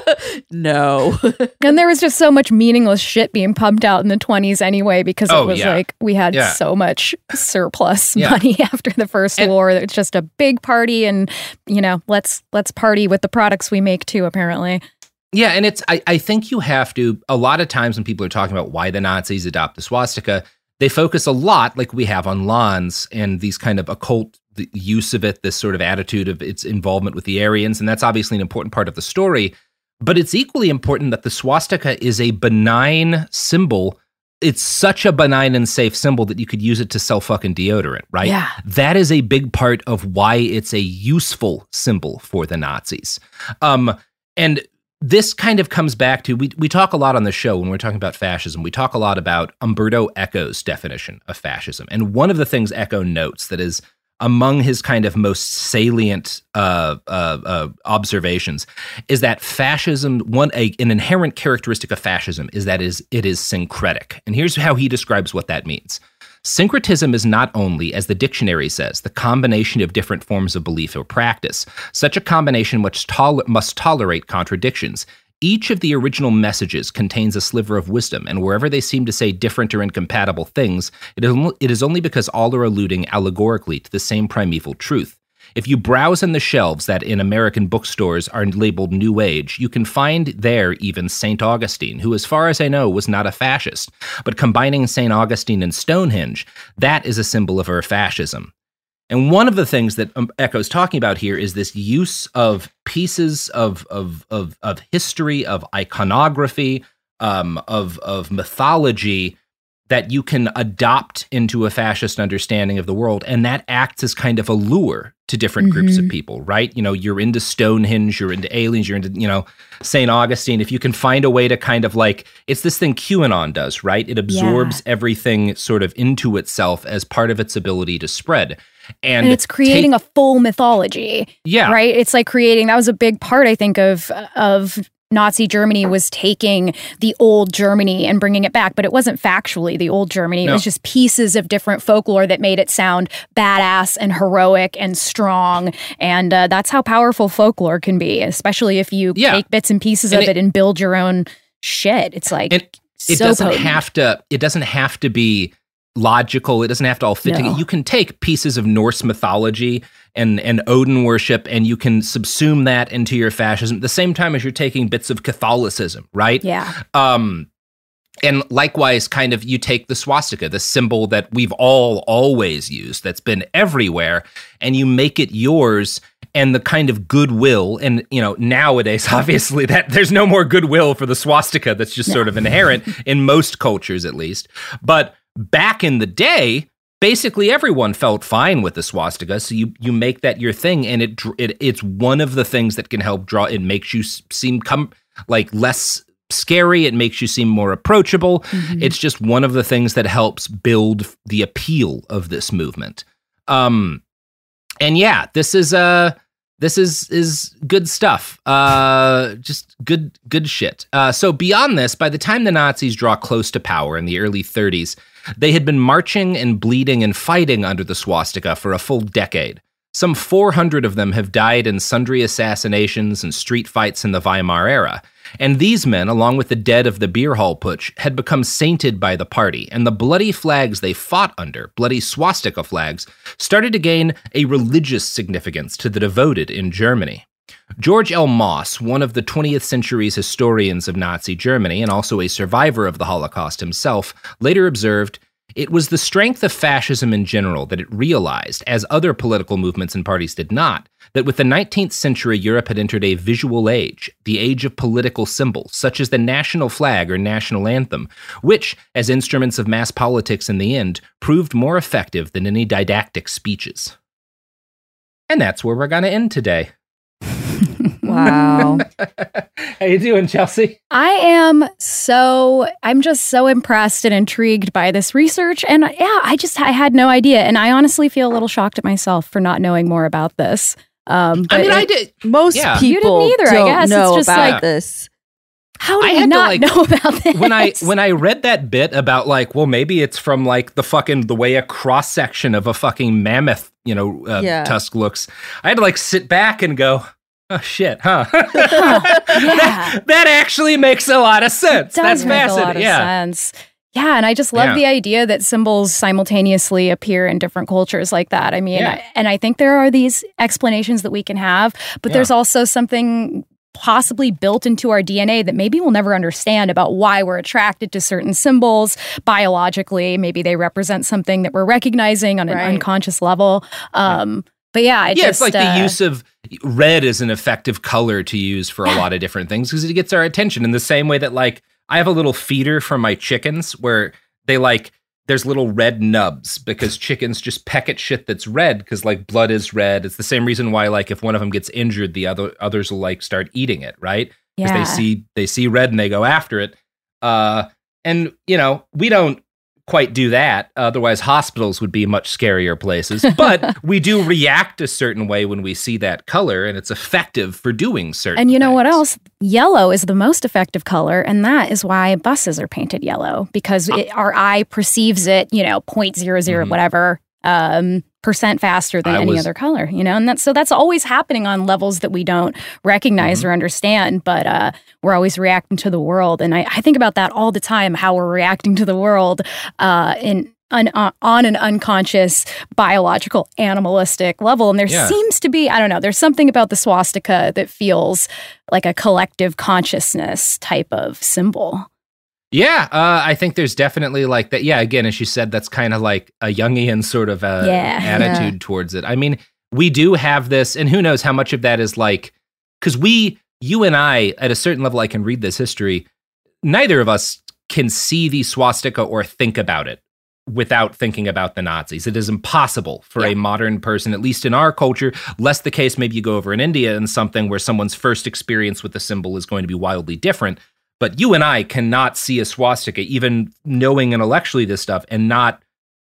no. And there was just so much meaningless shit being pumped out in the twenties anyway, because it Oh, was yeah. like we had Yeah. so much surplus Yeah. money after the first And- war. It's just a big party, and you know, let's let's party with the products we make too, apparently. yeah, and it's I, I think you have to, a lot of times when people are talking about why the Nazis adopt the swastika, they focus a lot, like we have on Lanz and these kind of occult the use of it, this sort of attitude of its involvement with the Aryans, and that's obviously an important part of the story. But it's equally important that the swastika is a benign symbol. It's such a benign and safe symbol that you could use it to sell fucking deodorant, right? Yeah. That is a big part of why it's a useful symbol for the Nazis. Um, and this kind of comes back to, we, we talk a lot on the show when we're talking about fascism, we talk a lot about Umberto Eco's definition of fascism. And one of the things Eco notes that is among his kind of most salient uh, uh, uh, observations is that fascism, one a, an inherent characteristic of fascism is that is it is syncretic. And here's how he describes what that means. Syncretism is not only, as the dictionary says, the combination of different forms of belief or practice. Such a combination which tol- must tolerate contradictions. Each of the original messages contains a sliver of wisdom, and wherever they seem to say different or incompatible things, it is, it is only because all are alluding allegorically to the same primeval truth. If you browse in the shelves that in American bookstores are labeled New Age, you can find there even Saint Augustine, who, as far as I know, was not a fascist. But combining Saint Augustine and Stonehenge, that is a symbol of our fascism. And one of the things that um, Eco's talking about here is this use of pieces of of of, of history, of iconography, um, of of mythology that you can adopt into a fascist understanding of the world, and that acts as kind of a lure to different mm-hmm. groups of people, right? You know, you're into Stonehenge, you're into aliens, you're into, you know, Saint Augustine. If you can find a way to kind of like, it's this thing QAnon does, right? It absorbs yeah. everything sort of into itself as part of its ability to spread. And, and it's creating take, a full mythology. Yeah. Right? It's like creating, that was a big part, I think, of of Nazi Germany was taking the old Germany and bringing it back, but it wasn't factually the old Germany. No. It was just pieces of different folklore that made it sound badass and heroic and strong. And uh, that's how powerful folklore can be, especially if you Yeah. take bits and pieces And of it- it, and build your own shit. It's like And it so doesn't potent. have to. It doesn't have to be logical. It doesn't have to all fit No. together. You can take pieces of Norse mythology and and Odin worship, and you can subsume that into your fascism at the same time as you're taking bits of Catholicism, right? Yeah. Um, and likewise, kind of, you take the swastika, the symbol that we've all always used, that's been everywhere, and you make it yours. And the kind of goodwill, and you know, nowadays, obviously, that there's no more goodwill for the swastika. That's just sort of inherent in most cultures, at least. But back in the day, basically everyone felt fine with the swastika. So you you make that your thing, and it, it it's one of the things that can help draw. It makes you seem come like less scary. It makes you seem more approachable. Mm-hmm. It's just one of the things that helps build the appeal of this movement. Um, and yeah, this is uh this is is good stuff. Uh, just good good shit. Uh, so beyond this, by the time the Nazis draw close to power in the early thirties, they had been marching and bleeding and fighting under the swastika for a full decade. Some four hundred of them have died in sundry assassinations and street fights in the Weimar era. And these men, along with the dead of the beer hall putsch, had become sainted by the party, and the bloody flags they fought under, bloody swastika flags, started to gain a religious significance to the devoted in Germany. George L. Moss, one of the twentieth century's historians of Nazi Germany and also a survivor of the Holocaust himself, later observed, "It was the strength of fascism in general that it realized, as other political movements and parties did not, that with the nineteenth century Europe had entered a visual age, the age of political symbols, such as the national flag or national anthem, which, as instruments of mass politics in the end, proved more effective than any didactic speeches." And that's where we're going to end today. Wow. How you doing, Chelsea? I am so, I'm just so impressed and intrigued by this research. And yeah, I just, I had no idea. And I honestly feel a little shocked at myself for not knowing more about this. Um, but I mean, it, I did. Most Yeah. people You didn't either, I don't guess. know It's just about like- this. How did I we had to, not like, know about this? when I when I read that bit about like, well, maybe it's from like the fucking the way a cross section of a fucking mammoth, you know, uh, Yeah. tusk looks. I had to like sit back and go, oh shit, huh? Huh, yeah. that, that actually makes a lot of sense. Does That's make a fascinating. lot of yeah. sense. Yeah, and I just love Yeah. the idea that symbols simultaneously appear in different cultures like that. I mean, Yeah. I, and I think there are these explanations that we can have, but Yeah. there's also something possibly built into our D N A that maybe we'll never understand about why we're attracted to certain symbols biologically. Maybe they represent something that we're recognizing on an Right. unconscious level. Um, but yeah, I Yeah, just, it's like uh, the use of red is an effective color to use for a lot of different things because it gets our attention in the same way that like I have a little feeder for my chickens where they like there's little red nubs because chickens just peck at shit that's red because like blood is red. It's the same reason why like if one of them gets injured, the other others will like start eating it, right? Because Yeah. they see they see red and they go after it. Uh, and you know we don't quite do that. Otherwise, hospitals would be much scarier places. But we do react a certain way when we see that color, and it's effective for doing certain. And you know what things. else? Yellow is the most effective color, and that is why buses are painted yellow because it, our eye perceives it, you know, zero point zero zero Mhm. whatever um, percent faster than I any was- other color, you know, and that's so that's always happening on levels that we don't recognize Mm-hmm. or understand, but uh, we're always reacting to the world, and I, I think about that all the time, how we're reacting to the world uh, in. Un, uh, on an unconscious, biological, animalistic level. And there Yeah. seems to be, I don't know, there's something about the swastika that feels like a collective consciousness type of symbol. Yeah, uh, I think there's definitely like that. Yeah, again, as you said, that's kind of like a Jungian sort of uh, Yeah. attitude Yeah. towards it. I mean, we do have this, and who knows how much of that is like, because we, you and I, at a certain level, I can read this history. Neither of us can see the swastika or think about it without thinking about the Nazis. It is impossible for a modern person, at least in our culture, less the case maybe you go over in India and something where someone's first experience with the symbol is going to be wildly different. But you and I cannot see a swastika, even knowing intellectually this stuff, and not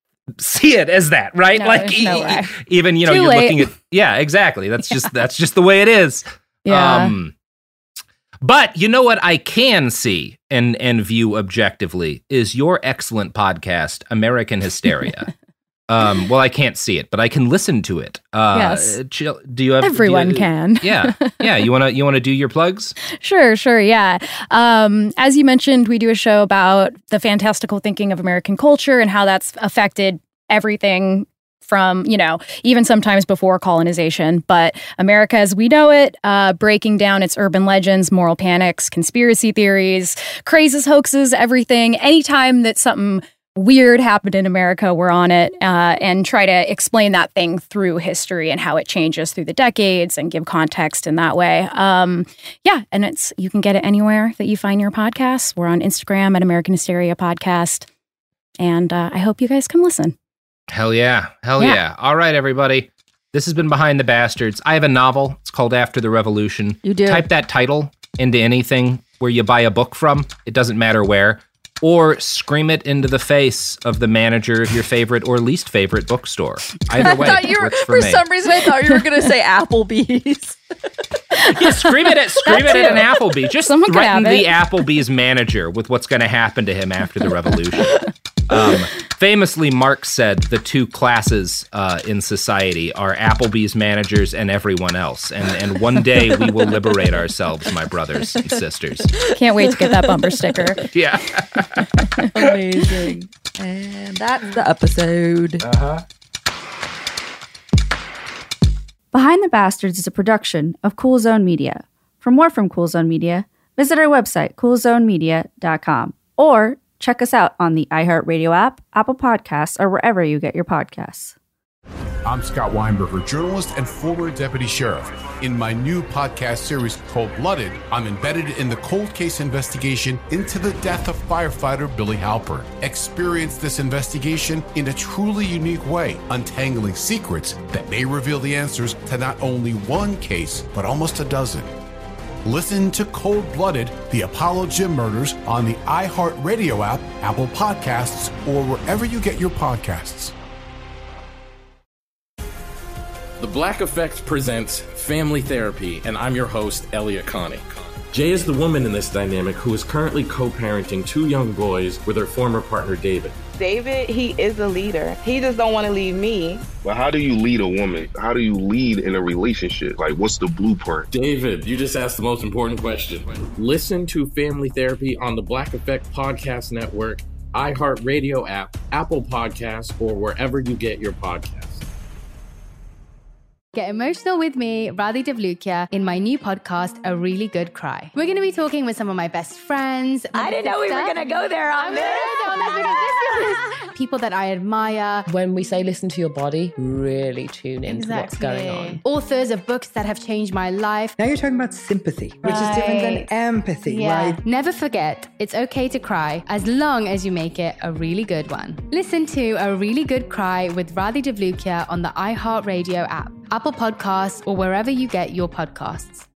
see it as that, right? No, like there's no e- way. even, you know, Too you're late. looking at, yeah, exactly. That's just, that's just the way it is. Yeah. Um, But you know what I can see and, and view objectively is your excellent podcast, American Hysteria. um, well, I can't see it, but I can listen to it. Uh, Yes. Chill, do you have Everyone do you- can. Yeah. Yeah. You wanna you wanna do your plugs? Sure, sure, yeah. Um, as you mentioned, we do a show about the fantastical thinking of American culture and how that's affected everything from, you know, even sometimes before colonization. But America as we know it, uh, breaking down its urban legends, moral panics, conspiracy theories, crazes, hoaxes, everything. Anytime that something weird happened in America, we're on it uh, and try to explain that thing through history and how it changes through the decades and give context in that way. Um, yeah, and it's you can get it anywhere that you find your podcasts. We're on Instagram at American Hysteria Podcast. And uh, I hope you guys come listen. Hell yeah. Hell yeah. Yeah. All right, everybody. This has been Behind the Bastards. I have a novel. It's called After the Revolution. You do. Type that title into anything where you buy a book from. It doesn't matter where. Or scream it into the face of the manager of your favorite or least favorite bookstore. Either way, I thought you were, works for, for me. some reason, I thought you were going to say Applebee's. Yeah, scream it at scream That it at an too. Applebee's. Just Someone could threaten have the it. Applebee's manager with what's going to happen to him after the revolution. Um, famously, Marx said the two classes uh, in society are Applebee's managers and everyone else. And and one day we will liberate ourselves, my brothers and sisters. Can't wait to get that bumper sticker. Yeah. Amazing. And that's the episode. Uh-huh. Behind the Bastards is a production of Cool Zone Media. For more from Cool Zone Media, visit our website, cool zone media dot com, or check us out on the iHeartRadio app, Apple Podcasts, or wherever you get your podcasts. I'm Scott Weinberger, journalist and former deputy sheriff. In my new podcast series, Cold Blooded, I'm embedded in the cold case investigation into the death of firefighter Billy Halpern. Experience this investigation in a truly unique way, untangling secrets that may reveal the answers to not only one case, but almost a dozen. Listen to Cold Blooded, the Apollo Gym Murders on the iHeartRadio app, Apple Podcasts, or wherever you get your podcasts. The Black Effect presents Family Therapy, and I'm your host, Elia Connie. Jay is the woman in this dynamic who is currently co-parenting two young boys with her former partner, David. David, he is a leader. He just don't want to leave me. But how do you lead a woman? How do you lead in a relationship? Like, what's the blueprint? David, you just asked the most important question. Listen to Family Therapy on the Black Effect Podcast Network, iHeartRadio app, Apple Podcasts, or wherever you get your podcasts. Get emotional with me, Radhi Devlukia, in my new podcast, A Really Good Cry. We're going to be talking with some of my best friends. I didn't know we were going to go there on this. People that I admire. When we say listen to your body, really tune into Exactly. what's going on. Authors of books that have changed my life. Now you're talking about sympathy, which is different than empathy, Yeah. right? Never forget, it's okay to cry as long as you make it a really good one. Listen to A Really Good Cry with Radhi Devlukia on the iHeartRadio app, Apple Podcasts, or wherever you get your podcasts.